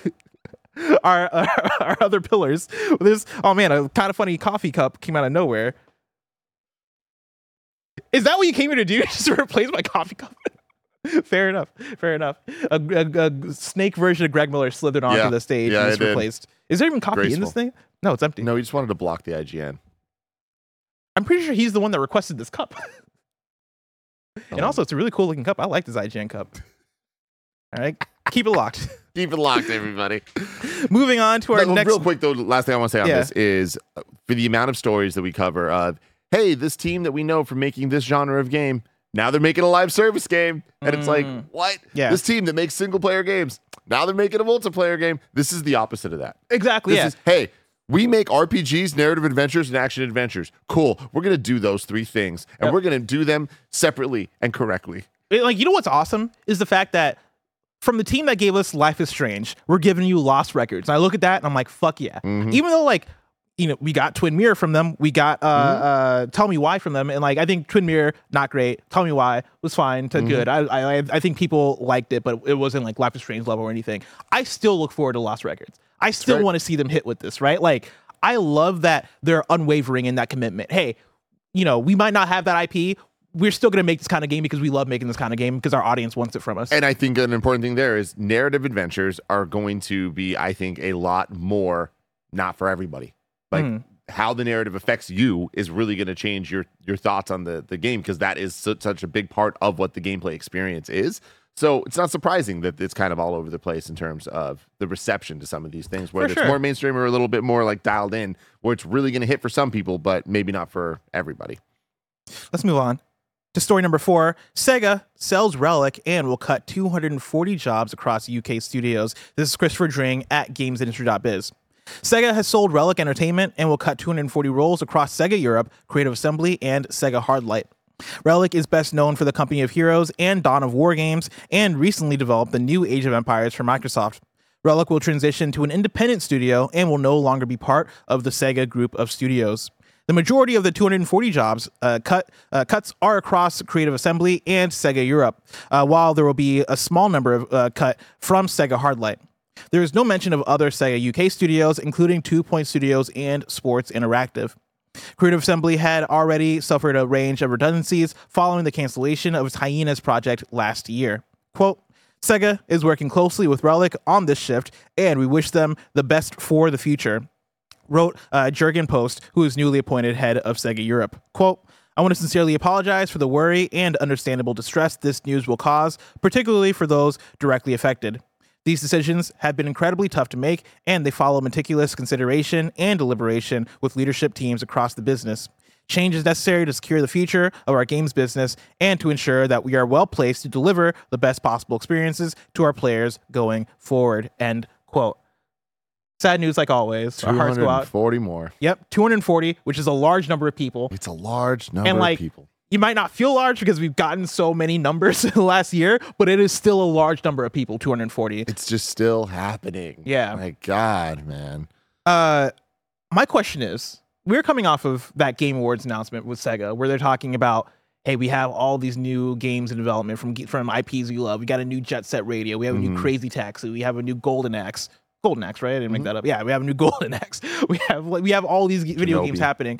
our, our our other pillars. This oh man, a kind of funny coffee cup came out of nowhere. Is that what you came here to do? Just to replace my coffee cup? Fair enough. Fair enough. A, a, a snake version of Greg Miller slithered onto yeah. the stage yeah, and is replaced. Is there even coffee Graceful. in this thing? No, it's empty. No, he just wanted to block the I G N. I'm pretty sure he's the one that requested this cup. And Oh. also, it's a really cool looking cup. I like this I G N cup. All right, keep it locked. Keep it locked, everybody. Moving on to our No, next. real quick though, last thing I want to say on Yeah. this is uh, for the amount of stories that we cover of, hey, this team that we know from making this genre of game, now they're making a live service game. And it's like, Mm. what? Yeah. This team that makes single player games, now they're making a multiplayer game. This is the opposite of that. Exactly. This Yeah. is, hey, we make R P Gs, narrative adventures, and action adventures. Cool. We're going to do those three things, and Yep. we're going to do them separately and correctly. It- like, you know what's awesome is the fact that from the team that gave us Life is Strange, we're giving you Lost Records. And I look at that and I'm like, fuck yeah. Mhm. Even though, like, you know, we got Twin Mirror from them, we got uh, Mm-hmm. uh, Tell Me Why from them, and like I think Twin Mirror not great. Tell Me Why was fine to Mm-hmm. good. I, I I think people liked it, but it wasn't like Life is Strange level or anything. I still look forward to Lost Records. I still right. want to see them hit with this, right? Like I love that they're unwavering in that commitment. Hey, you know, we might not have that I P. We're still going to make this kind of game because we love making this kind of game because our audience wants it from us. And I think an important thing there is narrative adventures are going to be, I think, a lot more not for everybody. Like Mm. how the narrative affects you is really going to change your your thoughts on the the game because that is su- such a big part of what the gameplay experience is. So it's not surprising that it's kind of all over the place in terms of the reception to some of these things, whether For it's sure. more mainstream or a little bit more like dialed in, where it's really going to hit for some people, but maybe not for everybody. Let's move on to story number four. Sega sells Relic and will cut two hundred forty jobs across U K studios. This is Christopher Dring at games industry dot biz. Sega has sold Relic Entertainment and will cut two hundred forty roles across Sega Europe, Creative Assembly, and Sega Hardlight. Relic is best known for the Company of Heroes and Dawn of War games, and recently developed the new Age of Empires for Microsoft. Relic will transition to an independent studio and will no longer be part of the Sega group of studios. The majority of the two hundred forty jobs uh, cut uh, cuts are across Creative Assembly and Sega Europe, uh, while there will be a small number of uh, cut from Sega Hardlight. There is no mention of other Sega U K studios, including Two Point Studios and Sports Interactive. Creative Assembly had already suffered a range of redundancies following the cancellation of its Hyenas project last year. Quote, Sega is working closely with Relic on this shift, and we wish them the best for the future, wrote uh, Jurgen Post, who is newly appointed head of Sega Europe. Quote, I want to sincerely apologize for the worry and understandable distress this news will cause, particularly for those directly affected. These decisions have been incredibly tough to make, and they follow meticulous consideration and deliberation with leadership teams across the business. Change is necessary to secure the future of our games business and to ensure that we are well placed to deliver the best possible experiences to our players going forward. End quote. Sad news, like always. Our hearts go out. two hundred forty more. Yep, two hundred forty, which is a large number of people. It's a large number and like, of people. You might not feel large because we've gotten so many numbers in the last year, but it is still a large number of people, two hundred forty. It's just still happening. Yeah. My God, man. Uh, my question is, we're coming off of that Game Awards announcement with Sega where they're talking about, hey, we have all these new games in development from from I Ps we love. We got a new Jet Set Radio. We have a Mhm. new Crazy Taxi. We have a new Golden Axe. Golden Axe, right? I didn't make Mhm. that up. Yeah, we have a new Golden Axe. We have like we have all these g- video Shinobi. games happening.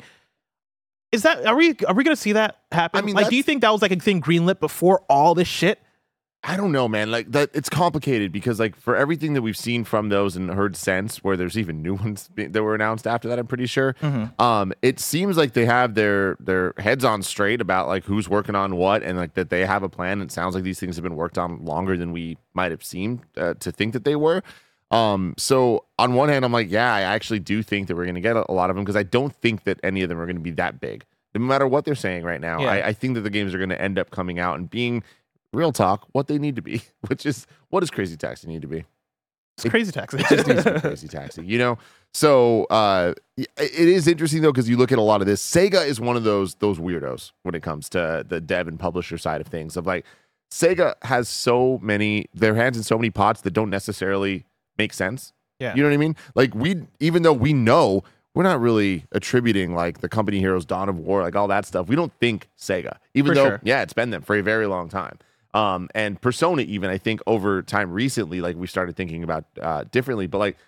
Is that are we are we going to see that happen? I mean, like, do you that's- think that was like a thing greenlit before all this shit? I don't know, man. Like that, it's complicated because, like, for everything that we've seen from those and heard since, where there's even new ones be- that were announced after that, I'm pretty sure. Mhm. Um, it seems like they have their their heads on straight about like who's working on what, and like that they have a plan. It sounds like these things have been worked on longer than we might have seemed uh, to think that they were. Um, so on one hand, I'm like, yeah, I actually do think that we're going to get a, a lot of them because I don't think that any of them are going to be that big. No matter what they're saying right now, Yeah. I, I think that the games are going to end up coming out and being real talk what they need to be, which is what does Crazy Taxi need to be? It's Crazy Taxi. It just needs to be Crazy Taxi, you know? So uh, it it is interesting though, because you look at a lot of this. Sega is one of those those weirdos when it comes to the dev and publisher side of things. Of like, Sega has so many their hands in so many pots that don't necessarily make sense. Yeah. You know what I mean? Like we, even though we know we're not really attributing like the Company Heroes, Dawn of War, like all that stuff. We don't think Sega, even For though sure. yeah, it's been them for a very long time. Um, and Persona, even I think over time recently, like we started thinking about uh, differently. But like,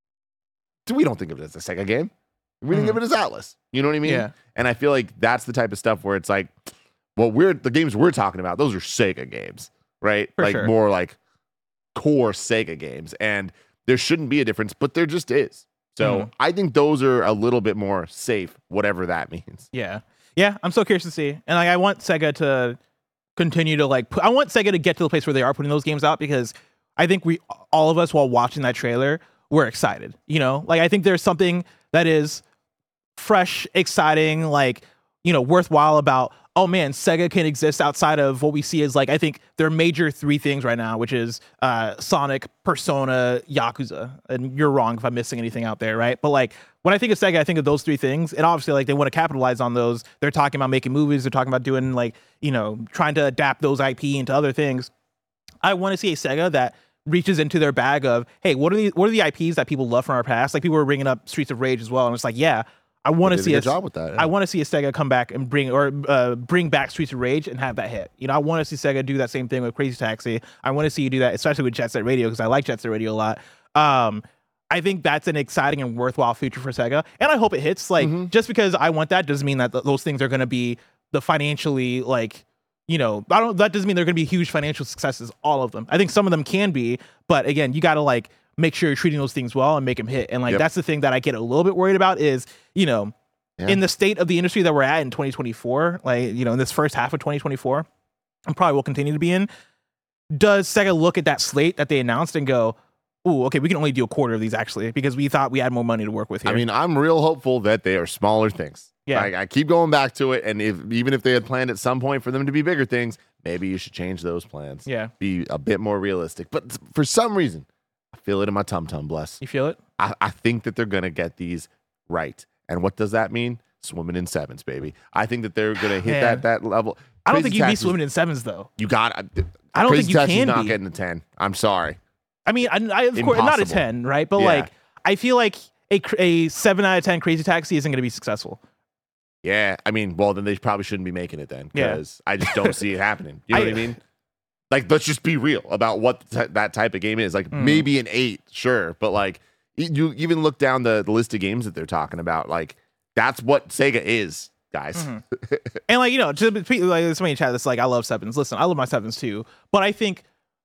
do we don't think of it as a Sega game? We think of it as Atlas. You know what I mean? Yeah. And I feel like that's the type of stuff where it's like, well, we're the games we're talking about. Those are Sega games, right? For like sure. more like core Sega games, and there shouldn't be a difference, but there just is. So Mhm. I think those are a little bit more safe, whatever that means. Yeah. Yeah, I'm so curious to see. And like I want Sega to continue to like pu- I want Sega to get to the place where they are putting those games out, because I think we all of us while watching that trailer were excited. You know? Like I think there's something that is fresh, exciting, like, you know, worthwhile about, oh man, Sega can exist outside of what we see as like, I think their major three things right now, which is uh, Sonic, Persona, Yakuza. And you're wrong if I'm missing anything out there, right? But like when I think of Sega, I think of those three things. And obviously like they want to capitalize on those. They're talking about making movies. They're talking about doing like, you know, trying to adapt those I P into other things. I want to see a Sega that reaches into their bag of, hey, what are the what are the I Ps that people love from our past? Like people were bringing up Streets of Rage as well, and it's like, yeah, I want to They did see a a good job with that, yeah. I want to see a Sega come back and bring or uh, bring back Streets of Rage and have that hit. You know, I want to see Sega do that same thing with Crazy Taxi. I want to see you do that, especially with Jet Set Radio, because I like Jet Set Radio a lot. Um, I think that's an exciting and worthwhile future for Sega, and I hope it hits. Like, Mm-hmm. just because I want that doesn't mean that th- those things are going to be the financially like. You know, I don't. That doesn't mean they're going to be huge financial successes. All of them. I think some of them can be, but again, you got to like make sure you're treating those things well and make them hit. And like Yep. that's the thing that I get a little bit worried about is, you know, Yeah. in the state of the industry that we're at in twenty twenty-four, like you know, in this first half of twenty twenty-four, and probably will continue to be in. Does Sega look at that slate that they announced and go, "Ooh, okay, we can only do a quarter of these actually because we thought we had more money to work with here." I mean, I'm real hopeful that they are smaller things. Yeah. I, I keep going back to it, and if even if they had planned at some point for them to be bigger things, maybe you should change those plans. Yeah. Be a bit more realistic. But for some reason, I feel it in my tum tum. Bless. you feel it? I, I think that they're gonna get these right. And what does that mean? Swimming in sevens, baby. I think that they're gonna hit Man. that that level. I don't Crazy think you'd be Taxi's- swimming in sevens though. You got. I I don't Crazy think you Taxi's can not be. getting a ten. I'm sorry. I mean, I, I of course not a Impossible. ten, right? But Yeah. like, I feel like a cr- a seven out of ten Crazy Taxi isn't going to be successful. Yeah, I mean, well, then they probably shouldn't be making it then, Yeah. because I just don't see it happening. You know I- what I mean? Like, let's just be real about what th- that type of game is. Like, Mm. maybe an eight, sure, but like, y- you even look down the, the list of games that they're talking about. Like, that's what Sega is, guys. Mm-hmm. And like, you know, to be like somebody in chat that's like, I love sevens. Listen, I love my sevens too, but I think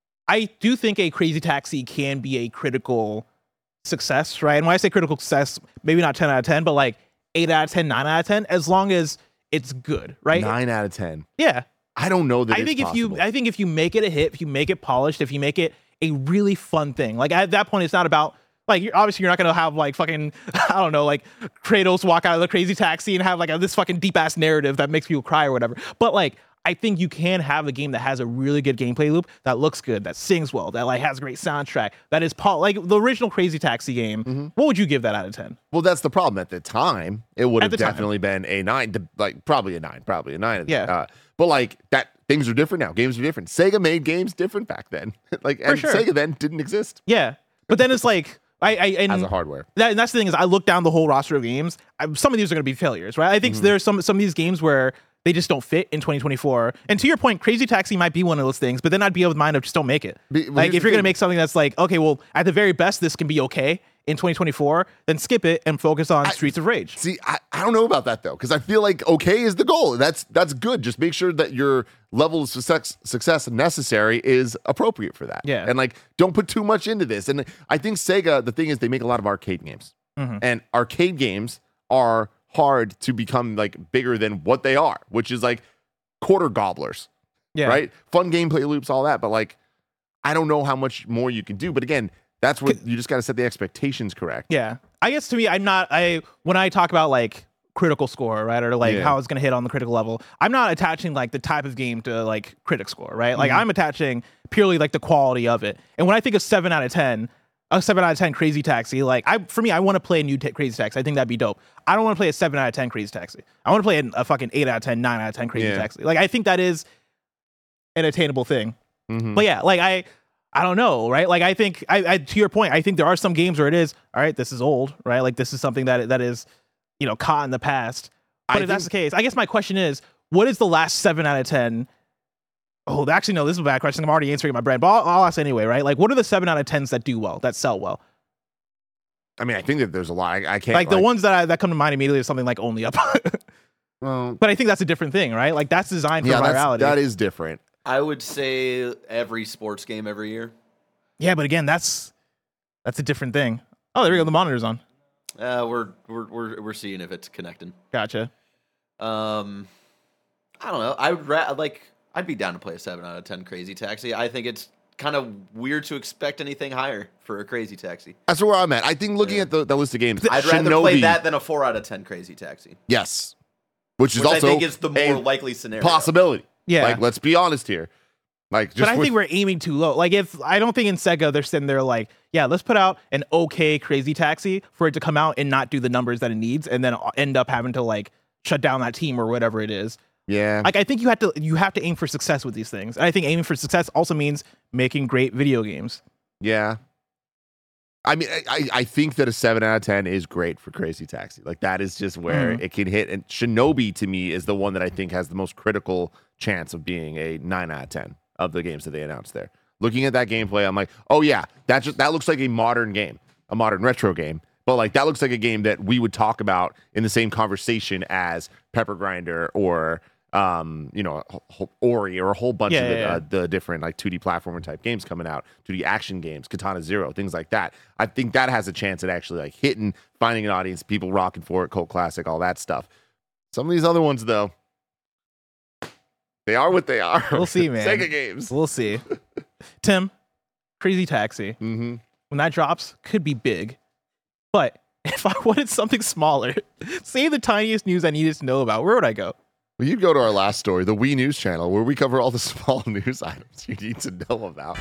I do think a Crazy Taxi can be a critical success, right? And when I say critical success, maybe not ten out of ten, but like eight out of ten, nine out of ten, as long as it's good, right? Nine out of ten. Yeah. I don't know that. I it's think if possible. you, I think if you make it a hit, if you make it polished, if you make it a really fun thing, like at that point, it's not about like you're, obviously you're not gonna have like fucking I don't know like Kratos walk out of the Crazy Taxi and have like a, this fucking deep ass narrative that makes people cry or whatever. But like I think you can have a game that has a really good gameplay loop, that looks good, that sings well, that like has a great soundtrack, that is pol- like the original Crazy Taxi game. Mm-hmm. What would you give that out of ten? Well, that's the problem. At the time, it would At have the time. definitely been a nine, to, like probably a nine, probably a nine. Yeah. Uh, but like that, things are different now. Games are different. Sega made games different back then. like, and sure. Sega then didn't exist Yeah, but then it's like I, I and as a hardware. That, and that's the thing is I look down the whole roster of games. I, some of these are going to be failures, right? I think Mm-hmm. there's some some of these games where they just don't fit in twenty twenty-four. And to your point, Crazy Taxi might be one of those things, but then I'd be of the mind of just don't make it. Be- well, like here's if the you're going to thing. make something that's like, okay, well, at the very best, this can be okay in twenty twenty-four, then skip it and focus on Streets of Rage. See, I, I don't know about that though, because I feel like okay is the goal. That's that's good. Just make sure that your level of success success necessary is appropriate for that. Yeah. And like, don't put too much into this. And I think Sega, the thing is, they make a lot of arcade games, Mm-hmm. and arcade games are hard to become like bigger than what they are, which is like quarter gobblers. Yeah. Right. Fun gameplay loops, all that, but like, I don't know how much more you can do. But again, that's what you just got to set the expectations correct. Yeah. I guess to me, I'm not, I, when I talk about like critical score, right? Or like Yeah. how it's going to hit on the critical level, I'm not attaching like the type of game to like critic score, right? Like Mm-hmm. I'm attaching purely like the quality of it. And when I think of seven out of ten, a seven out of ten Crazy Taxi, like I, for me, I want to play a new t- Crazy Taxi. I think that'd be dope. I don't want to play a seven out of ten Crazy Taxi. I want to play a, a fucking eight out of ten, nine out of ten Crazy Yeah. Taxi. Like I think that is an attainable thing. Mhm. But yeah, like I, I don't know, right? Like I think, I, I to your point, I think there are some games where it is, all right, this is old, right? Like this is something that that is, you know, caught in the past. But I if that's the think- case, I guess my question is, what is the last seven out of ten? Oh, actually, no, this is a bad question. I'm already answering in my brain, but I'll, I'll ask anyway, right? Like, what are the seven out of tens that do well, that sell well? I mean, I think that there's a lot. I, I can't Like the ones that I, that come to mind immediately is something like Only Up. Well, But I think that's a different thing, right? Like that's designed for yeah, that's, virality. that is different. I would say every sports game every year. Yeah, but again, that's that's a different thing. Oh, there we go. The monitor's on. Uh, we're we're we're we're seeing if it's connecting. Gotcha. Um, I don't know. I would ra- like. I'd be down to play a seven out of ten Crazy Taxi. I think it's kind of weird to expect anything higher for a Crazy Taxi. That's where I'm at. I think looking Yeah. at the, the list of games, I'd rather Shinobi, play that than a four out of ten Crazy Taxi, yes, which is which I also think is the a more likely scenario. possibility. Yeah. Like, let's be honest here. Like, just But I with- think we're aiming too low. Like, if I don't think in Sega they're sitting there like, yeah, let's put out an okay Crazy Taxi for it to come out and not do the numbers that it needs, and then end up having to like shut down that team or whatever it is. yeah, Like, I think you have to you have to aim for success with these things. And I think aiming for success also means making great video games. yeah. I mean, I, I- I think that a seven out of ten is great for Crazy Taxi. Like, that is just where Mhm. it can hit. And Shinobi, to me, is the one that I think has the most critical chance of being a nine out of ten of the games that they announced there. Looking at that gameplay, I'm like, oh yeah, that just that looks like a modern game, a modern retro game. But like, that looks like a game that we would talk about in the same conversation as Pepper Grinder or um, you know, H- H- Ori or a whole bunch Yeah, of the, yeah, yeah. Uh, the different like two D platformer type games coming out, two D action games, Katana Zero, things like that. I think that has a chance at actually like hitting, finding an audience, people rocking for it, cult classic, all that stuff. Some of these other ones though, they are what they are. We'll see, man. Sega games. We'll see. Tim, Crazy Taxi, Mm-hmm. when that drops, could be big. But if I wanted something smaller, say the tiniest news I needed to know about, where would I go? Well, you'd go to our last story, the Wii News channel, where we cover all the small news items you need to know about.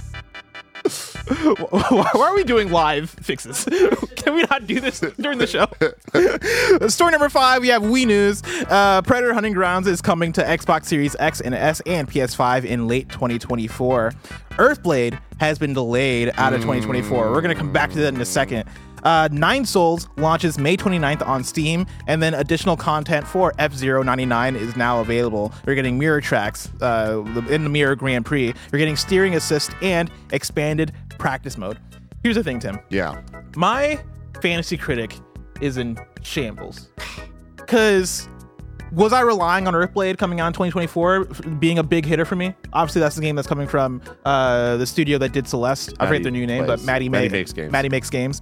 Why are we doing live fixes? Can we not do this during the show? Story number five, we have Wii News. Uh, Predator Hunting Grounds is coming to Xbox Series X and S and P S five in late twenty twenty-four. Earthblade has been delayed out of twenty twenty-four. We're going to come back to that in a second. Uh, Nine Souls launches May twenty-ninth on Steam, and then additional content for F Zero ninety-nine is now available. You're getting mirror tracks uh, in the Mirror Grand Prix. You're getting steering assist and expanded practice mode. Here's the thing, Tim. Yeah. My fantasy critic is in shambles. Because was I relying on Earthblade coming out in twenty twenty-four being a big hitter for me? Obviously, that's the game that's coming from uh, the studio that did Celeste. I forget their new name, plays. but Maddie, Maddie Ma- makes games. Maddie makes games.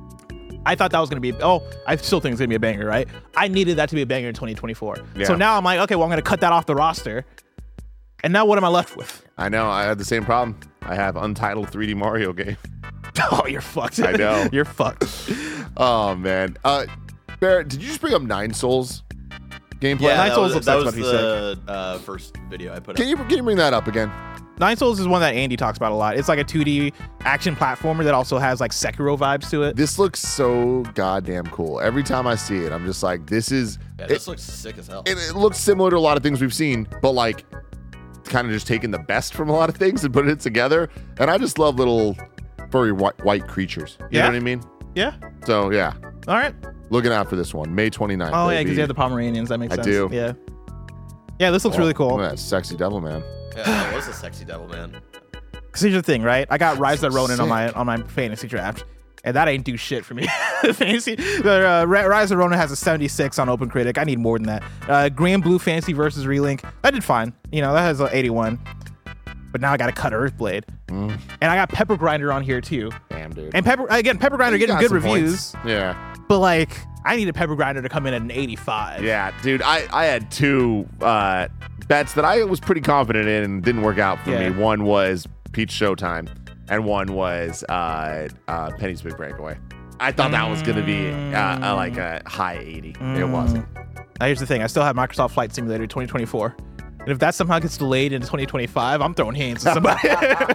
I thought that was going to be, oh, I still think it's going to be a banger, right? I needed that to be a banger in twenty twenty-four. Yeah. So now I'm like, okay, well, I'm going to cut that off the roster. And now what am I left with? I know. I had the same problem. I have Untitled three D Mario game. Oh, you're fucked. I know. You're fucked. Oh, man. Uh, Barrett, did you just bring up Nine Souls gameplay? Yeah, Nine that Souls was, looks that like was it's about to the uh, first video I put Can up. you, can you bring that up again? Nine Souls is one that Andy talks about a lot. It's like a two D action platformer that also has like Sekiro vibes to it. This looks so goddamn cool. Every time I see it, I'm just like, this is... Yeah, it, this looks sick as hell. it, it looks similar to a lot of things we've seen, but like kind of just taking the best from a lot of things and putting it together. And I just love little furry white, white creatures. You Yeah? know what I mean? Yeah. So, yeah. All right. Looking out for this one, May twenty-ninth. Oh, yeah, baby. because you have the Pomeranians. That makes I sense. do. Yeah. Yeah, this looks really cool. Look at that sexy devil, man. Yeah, that was a sexy devil, man. Because here's the thing, right? I got Rise of the Ronin on sick. my on my fantasy draft, and that ain't do shit for me. fantasy, the uh, Ra- Rise of the Ronin has a seventy-six on OpenCritic. I need more than that. Uh, Grand Blue Fantasy versus Relink, that did fine. You know, that has an eighty-one. But now I got to cut Earthblade, Mm. and I got Pepper Grinder on here too. Damn, dude. And Pepper again, Pepper Grinder You getting got good some reviews, points. Yeah. but like I need a Pepper Grinder to come in at an eighty-five. Yeah, dude. I, I had two uh, bets that I was pretty confident in and didn't work out for Yeah. me. One was Peach Showtime, and one was uh, uh, Penny's Big Breakaway. I thought that was going to be uh, uh, like a high eighty. It wasn't. Now here's the thing: I still have Microsoft Flight Simulator twenty twenty-four. And if that somehow gets delayed into twenty twenty-five, I'm throwing hands at somebody.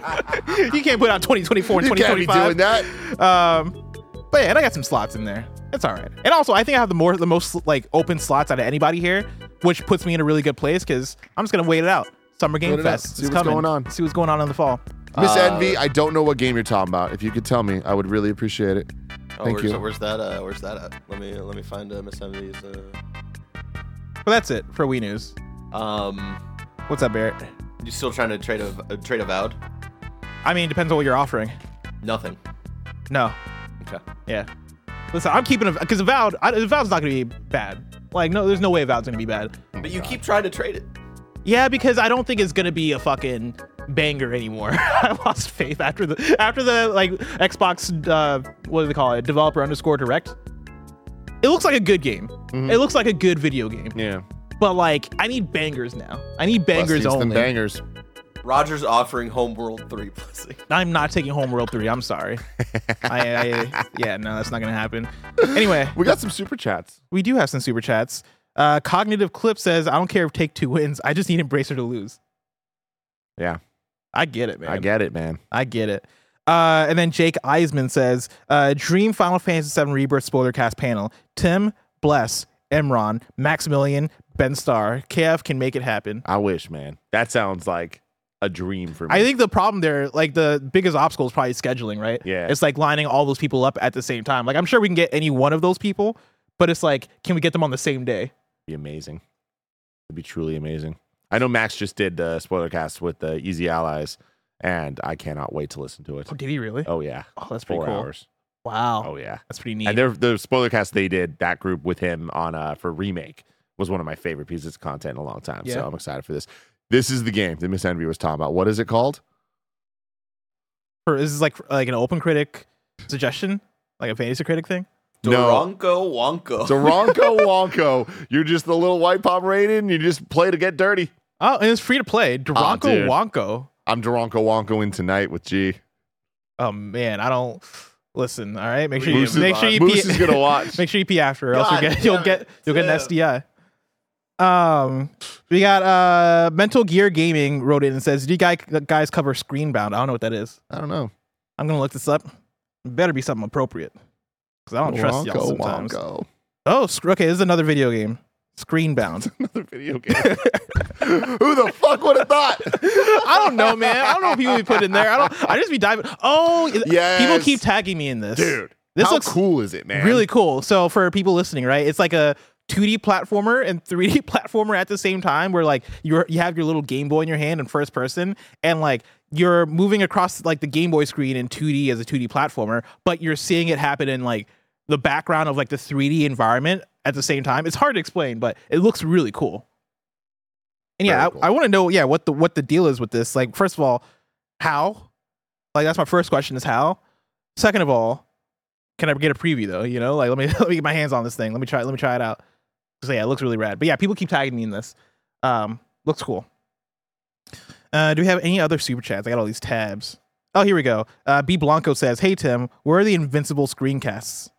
You can't put out twenty twenty-four and You can't be twenty twenty-five. doing that. Um, but yeah, and I got some slots in there. It's all right. And also, I think I have the more the most like open slots out of anybody here, which puts me in a really good place because I'm just gonna wait it out. Summer Game Wait it out. Fest See is what's coming. going on. See what's going on in the fall. Miss Uh, Envy, I don't know what game you're talking about. If you could tell me, I would really appreciate it. Oh, Thank where's, you. Where's that? Uh, where's that at? Let me let me find uh, Miss Envy's. Uh... But that's it for Wii News. Um, What's up, Barrett? you still trying to trade a uh, trade Avowed? I mean, it depends on what you're offering. Nothing. No. Okay. Yeah. Listen, I'm keeping it because Avowed. I, Avowed's not gonna be bad. Like, no, there's no way Avowed's gonna be bad. But you keep trying to trade it. Yeah, because I don't think it's gonna be a fucking banger anymore. I lost faith after the after the like Xbox. Uh, what do they call it? Developer underscore direct. It looks like a good game. Mhm. It looks like a good video game. Yeah. But like, I need bangers now. I need bangers Let's use only. them bangers. Roger's offering Homeworld three plus. I'm not taking Homeworld three. I'm sorry. I, I yeah, no, that's not gonna happen. Anyway, We got some super chats. we do have some super chats. Uh, Cognitive Clip says, "I don't care if Take Two wins. I just need Embracer to lose." Yeah. I get it, man. I get it, man. I get it. Uh, and then Jake Eisman says, uh, "Dream Final Fantasy seven Rebirth spoiler cast panel. Tim, Bless, Emron, Maximilian, Ben Starr. K F can make it happen." I wish, man. That sounds like a dream for me. I think the problem there, like the biggest obstacle is probably scheduling, right? Yeah. It's like lining all those people up at the same time. Like, I'm sure we can get any one of those people, but it's like, can we get them on the same day? be amazing. It'd be truly amazing. I know Max just did the spoiler cast with the Easy Allies, and I cannot wait to listen to it. Oh, did he really? Oh yeah, Oh, that's pretty four cool. hours. Wow. Oh yeah, That's pretty neat. and their the spoiler cast they did that group with him on uh for remake was one of my favorite pieces of content in a long time. Yeah. So I'm excited for this. This is the game that Miss Envy was talking about. What is it called? Or is this like like an open critic suggestion? Like a fantasy critic thing? No. Durango Wonko. Durango Wonko. You're just the little white Pomeranian. You just play to get dirty. Oh, and it's free to play. Duranco dude. Wonko. I'm Durango Wonko in tonight with G. Oh man, I don't listen. All right, make sure you Moose is- make sure you Moose pee, is gonna watch. make sure you pee after, or else you'll God get you'll damn get it. you'll get an Yeah. S T I. Um, we got uh Mental Gear Gaming wrote in and says, "Do you guys guys cover Screenbound?" I don't know what that is. I don't know. I'm gonna look this up. It better be something appropriate because I don't trust y'all Wonko, sometimes. Wonko. Oh, sc- okay. This is another video game. Screenbound. Another video game. Who the fuck would have thought? I don't know, man. I don't know what people be put in there. I don't. I just be diving. Oh, Yes. people keep tagging me in this, Dude, This How looks cool is it, man? really cool. So for people listening, right, it's like a two D platformer and three D platformer at the same time, where like you're you have your little Game Boy in your hand in first person, and like you're moving across like the Game Boy screen in two D as a two D platformer, but you're seeing it happen in like the background of like the three D environment at the same time. It's hard to explain, but it looks really cool. And yeah, Very cool. I, I want to know, yeah, what the what the deal is with this. Like, first of all, how? Like, that's my first question: is how? Second of all, can I get a preview though? You know, like let me let me get my hands on this thing. Let me try. Let me try it out. So yeah, it looks really rad. But yeah, people keep tagging me in this. Um, looks cool. Uh, do we have any other super chats? I got all these tabs. Oh, here we go. Uh, B Blanco says, "Hey Tim, where are the Invincible screencasts?"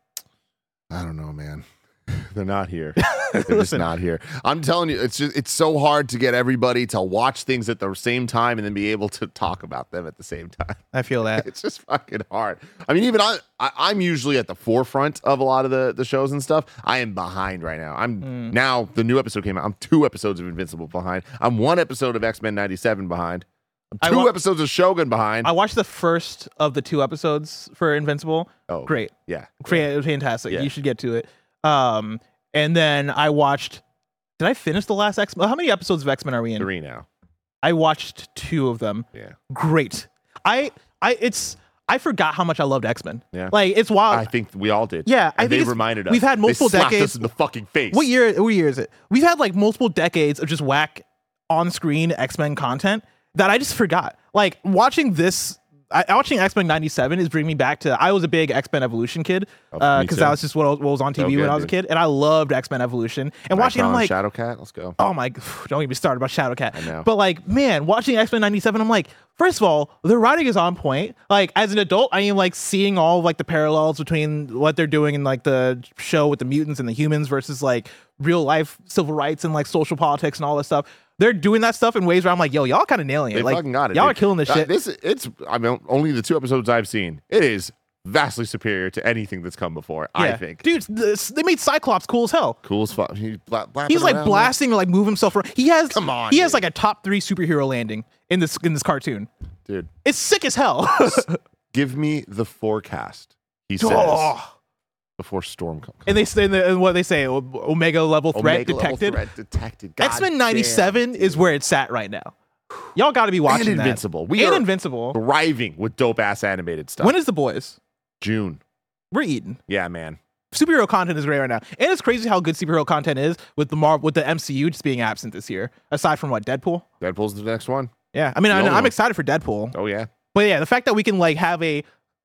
I don't know, man. They're not here. They're just Listen. not here. I'm telling you, it's just it's so hard to get everybody to watch things at the same time and then be able to talk about them at the same time. I feel that. It's just fucking hard. I mean, even I, I I'm usually at the forefront of a lot of the, the shows and stuff. I am behind right now. I'm Mm. now the new episode came out. I'm two episodes of Invincible behind. I'm one episode of X-Men ninety-seven behind. I'm I two wa- episodes of Shogun behind. I watched the first of the two episodes for Invincible. oh, Great. Yeah. Great. It was fantastic. Yeah. You should get to it. Um, and then I watched. Did I finish the last X? How many episodes of X-Men are we in? Three now. I watched two of them. Yeah. Great. I I it's I forgot how much I loved X-Men. Yeah. Like it's wild. I think we all did. Yeah, I And think they it's- reminded us. we've had multiple they slapped decades- us in the fucking face. What year? What year is it? We've had like multiple decades of just whack on-screen X-Men content that I just forgot. Like watching this, I, watching X-Men ninety-seven is bringing me back to. I was a big X-Men Evolution kid Oh, because me too. that was just what, what was on T V So when good, I was a dude. kid, and I loved X-Men Evolution. And watching it, I'm like, Shadowcat. Let's go. oh my, don't get me started about Shadowcat. I know. But like, man, watching X-Men ninety-seven, I'm like, first of all, the writing is on point. Like, as an adult, I am like seeing all of like the parallels between what they're doing in like the show with the mutants and the humans versus like real life civil rights and like social politics and all this stuff. They're doing that stuff in ways where I'm like, yo, y'all kind of nailing it. They like, fucking got it. y'all dude. are killing this Uh, shit. This it's. I mean, only the two episodes I've seen. It is vastly superior to anything that's come before. I Yeah. think. dude, this, they made Cyclops cool as hell. Cool as fuck. He bla- blapping He's like around, blasting or like move himself around. He has, Come on, he has dude. like a top three superhero landing in this in this cartoon. dude. It's sick as hell. Give me the forecast. He says Oh. before Storm comes. And they say and the- and what they say, o- Omega level threat Omega level detected. threat detected. God X-Men ninety-seven damn, is where it's at right now. Y'all got to be watching and that. Invincible. We and are Invincible. thriving with dope ass animated stuff. When is the boys? June? We're eating. Yeah, man. Superhero content is great right now, and it's crazy how good superhero content is with the Mar- with the M C U just being absent this year. Aside from what, Deadpool? Deadpool's the next one. Yeah, I mean, The I, only I'm one. excited for Deadpool, Oh yeah. but yeah, the fact that we can like have a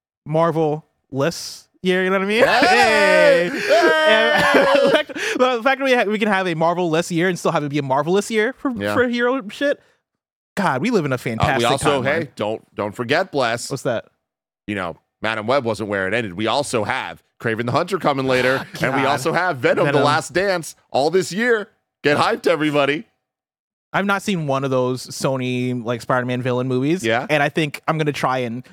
Marvel list year, you know what I mean? Hey! And the fact, the fact that we, ha- we can have a Marvel less year and still have it be a marvelous year for, Yeah. for hero shit. God, we live in a Uh, fantastic we also timeline. hey don't don't forget Bless. What's that? You know, Madam Web wasn't where it ended. We also have Kraven the Hunter coming later, and we God. also have Venom, Venom. the Last Dance, all this year. Get hyped, everybody. I've not seen one of those Sony like Spider-Man villain movies. Yeah? And I think I'm gonna try and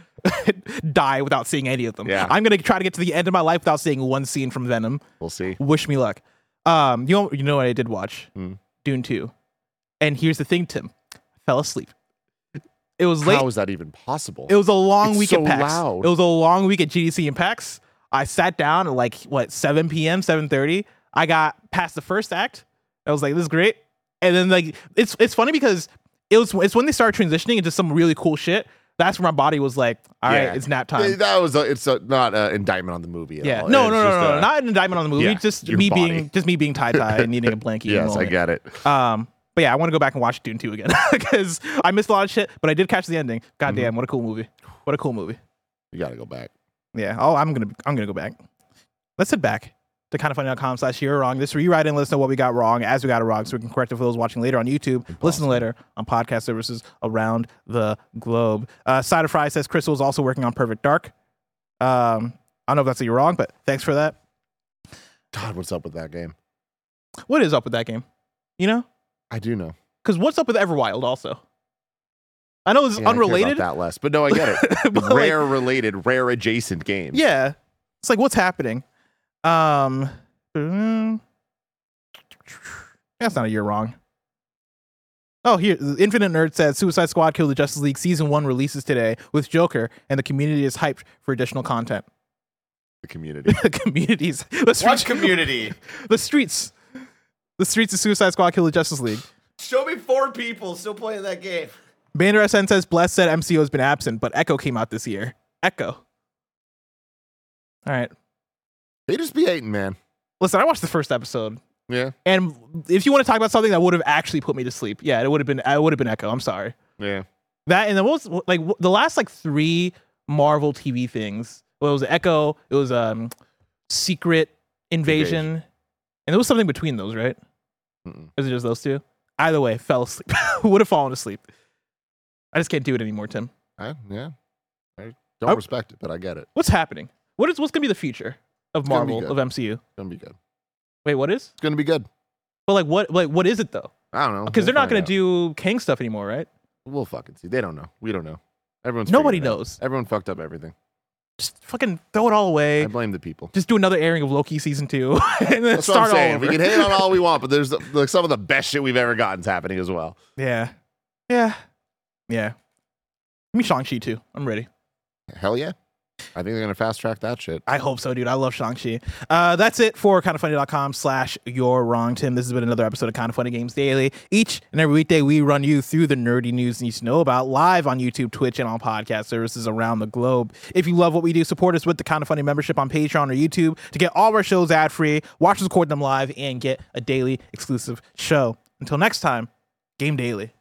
die without seeing any of them. Yeah. I'm gonna try to get to the end of my life without seeing one scene from Venom. We'll see. Wish me luck. Um, you know, you know what I did watch? Hmm. Dune two. And here's the thing, Tim. I fell asleep. It was late. How is that even possible? It was a long It's week so at PAX. loud. It was a long week at G D C and PAX. I sat down at like what seven p.m., seven thirty. I got past the first act. I was like, "This is great." And then like it's it's funny because it was it's when they started transitioning into some really cool shit. That's where my body was like, "All right, Yeah. it's nap time." That was a, it's a, not an indictment on the movie. At Yeah, all. no, It's no, no, just no, a- not an indictment on the movie. Yeah, just your me body. being just me being tie tie and needing a blankie. in the Yes, I moment. get it. Um, but yeah, I want to go back and watch Dune two again because I missed a lot of shit, but I did catch the ending. God damn, what a cool movie! What a cool movie. You got to go back. Yeah. Oh, I'm gonna I'm gonna go back. Let's head back to kindoffunny.com slash you're wrong. This where you write in, let us know what we got wrong as we got it wrong, so we can correct it for those watching later on YouTube. Listen later on podcast services around the globe. Uh, Cider Fry says Crystal is also working on Perfect Dark. Um, I don't know if that's a you're wrong, but thanks for that. God, what's up with that game? What is up with that game? You know, I do know. because what's up with Everwild also? I know this is Yeah, I care about unrelated. that less, but no, I get it. But, like, rare related, rare adjacent games. Yeah. It's like, what's happening? Um, mm, that's not a year wrong. Oh, here, Infinite Nerd says Suicide Squad Kill the Justice League Season one releases today with Joker, and the community is hyped for additional content. The community. the communities. The Watch streets. Community. The streets. The streets of Suicide Squad Kill the Justice League. Show me four people still playing that game. Banner S N says, Bless said M C O has been absent, but Echo came out this year. Echo. All right. They just be hating, man. Listen, I watched the first episode. Yeah. And if you want to talk about something that would have actually put me to sleep, yeah, it would have been it would have been Echo. I'm sorry. Yeah. That and the most like the last like three Marvel T V things. Well, it was Echo, it was um Secret Invasion, Invasion. and there was something between those, right? Mm-mm. Is it just those two? Either way, fell asleep. Would have fallen asleep. I just can't do it anymore, Tim. I, yeah. I don't I- respect it, but I get it. What's happening? What is what's gonna be the future of gonna be Marvel good. of M C U? It's gonna be good. Wait, what is? It's gonna be good. But like what like what is it though? I don't know. Because We'll they're not find gonna out. do Kang stuff anymore, right? We'll fucking see. They don't know. We don't know. Everyone's Nobody figuring it out. knows. Everyone fucked up everything. Just fucking throw it all away. I blame the people. Just do another airing of Loki season two and then That's what start I'm saying. all over. We can hate on all we want, but there's like some of the best shit we've ever gotten's happening as well. Yeah. Yeah. Yeah. Give me Shang-Chi too. I'm ready. Hell yeah. I think they're gonna fast track that shit. I hope so, dude. I love Shang-Chi. Uh, that's it for kindafunny.com slash you're wrong, Tim. This has been another episode of Kinda Funny Games Daily. Each and every weekday, we run you through the nerdy news you need to know about live on YouTube, Twitch, and on podcast services around the globe. If you love what we do, support us with the Kinda Funny membership on Patreon or YouTube to get all of our shows ad-free, watch us record them live, and get a daily exclusive show. Until next time, Game Daily.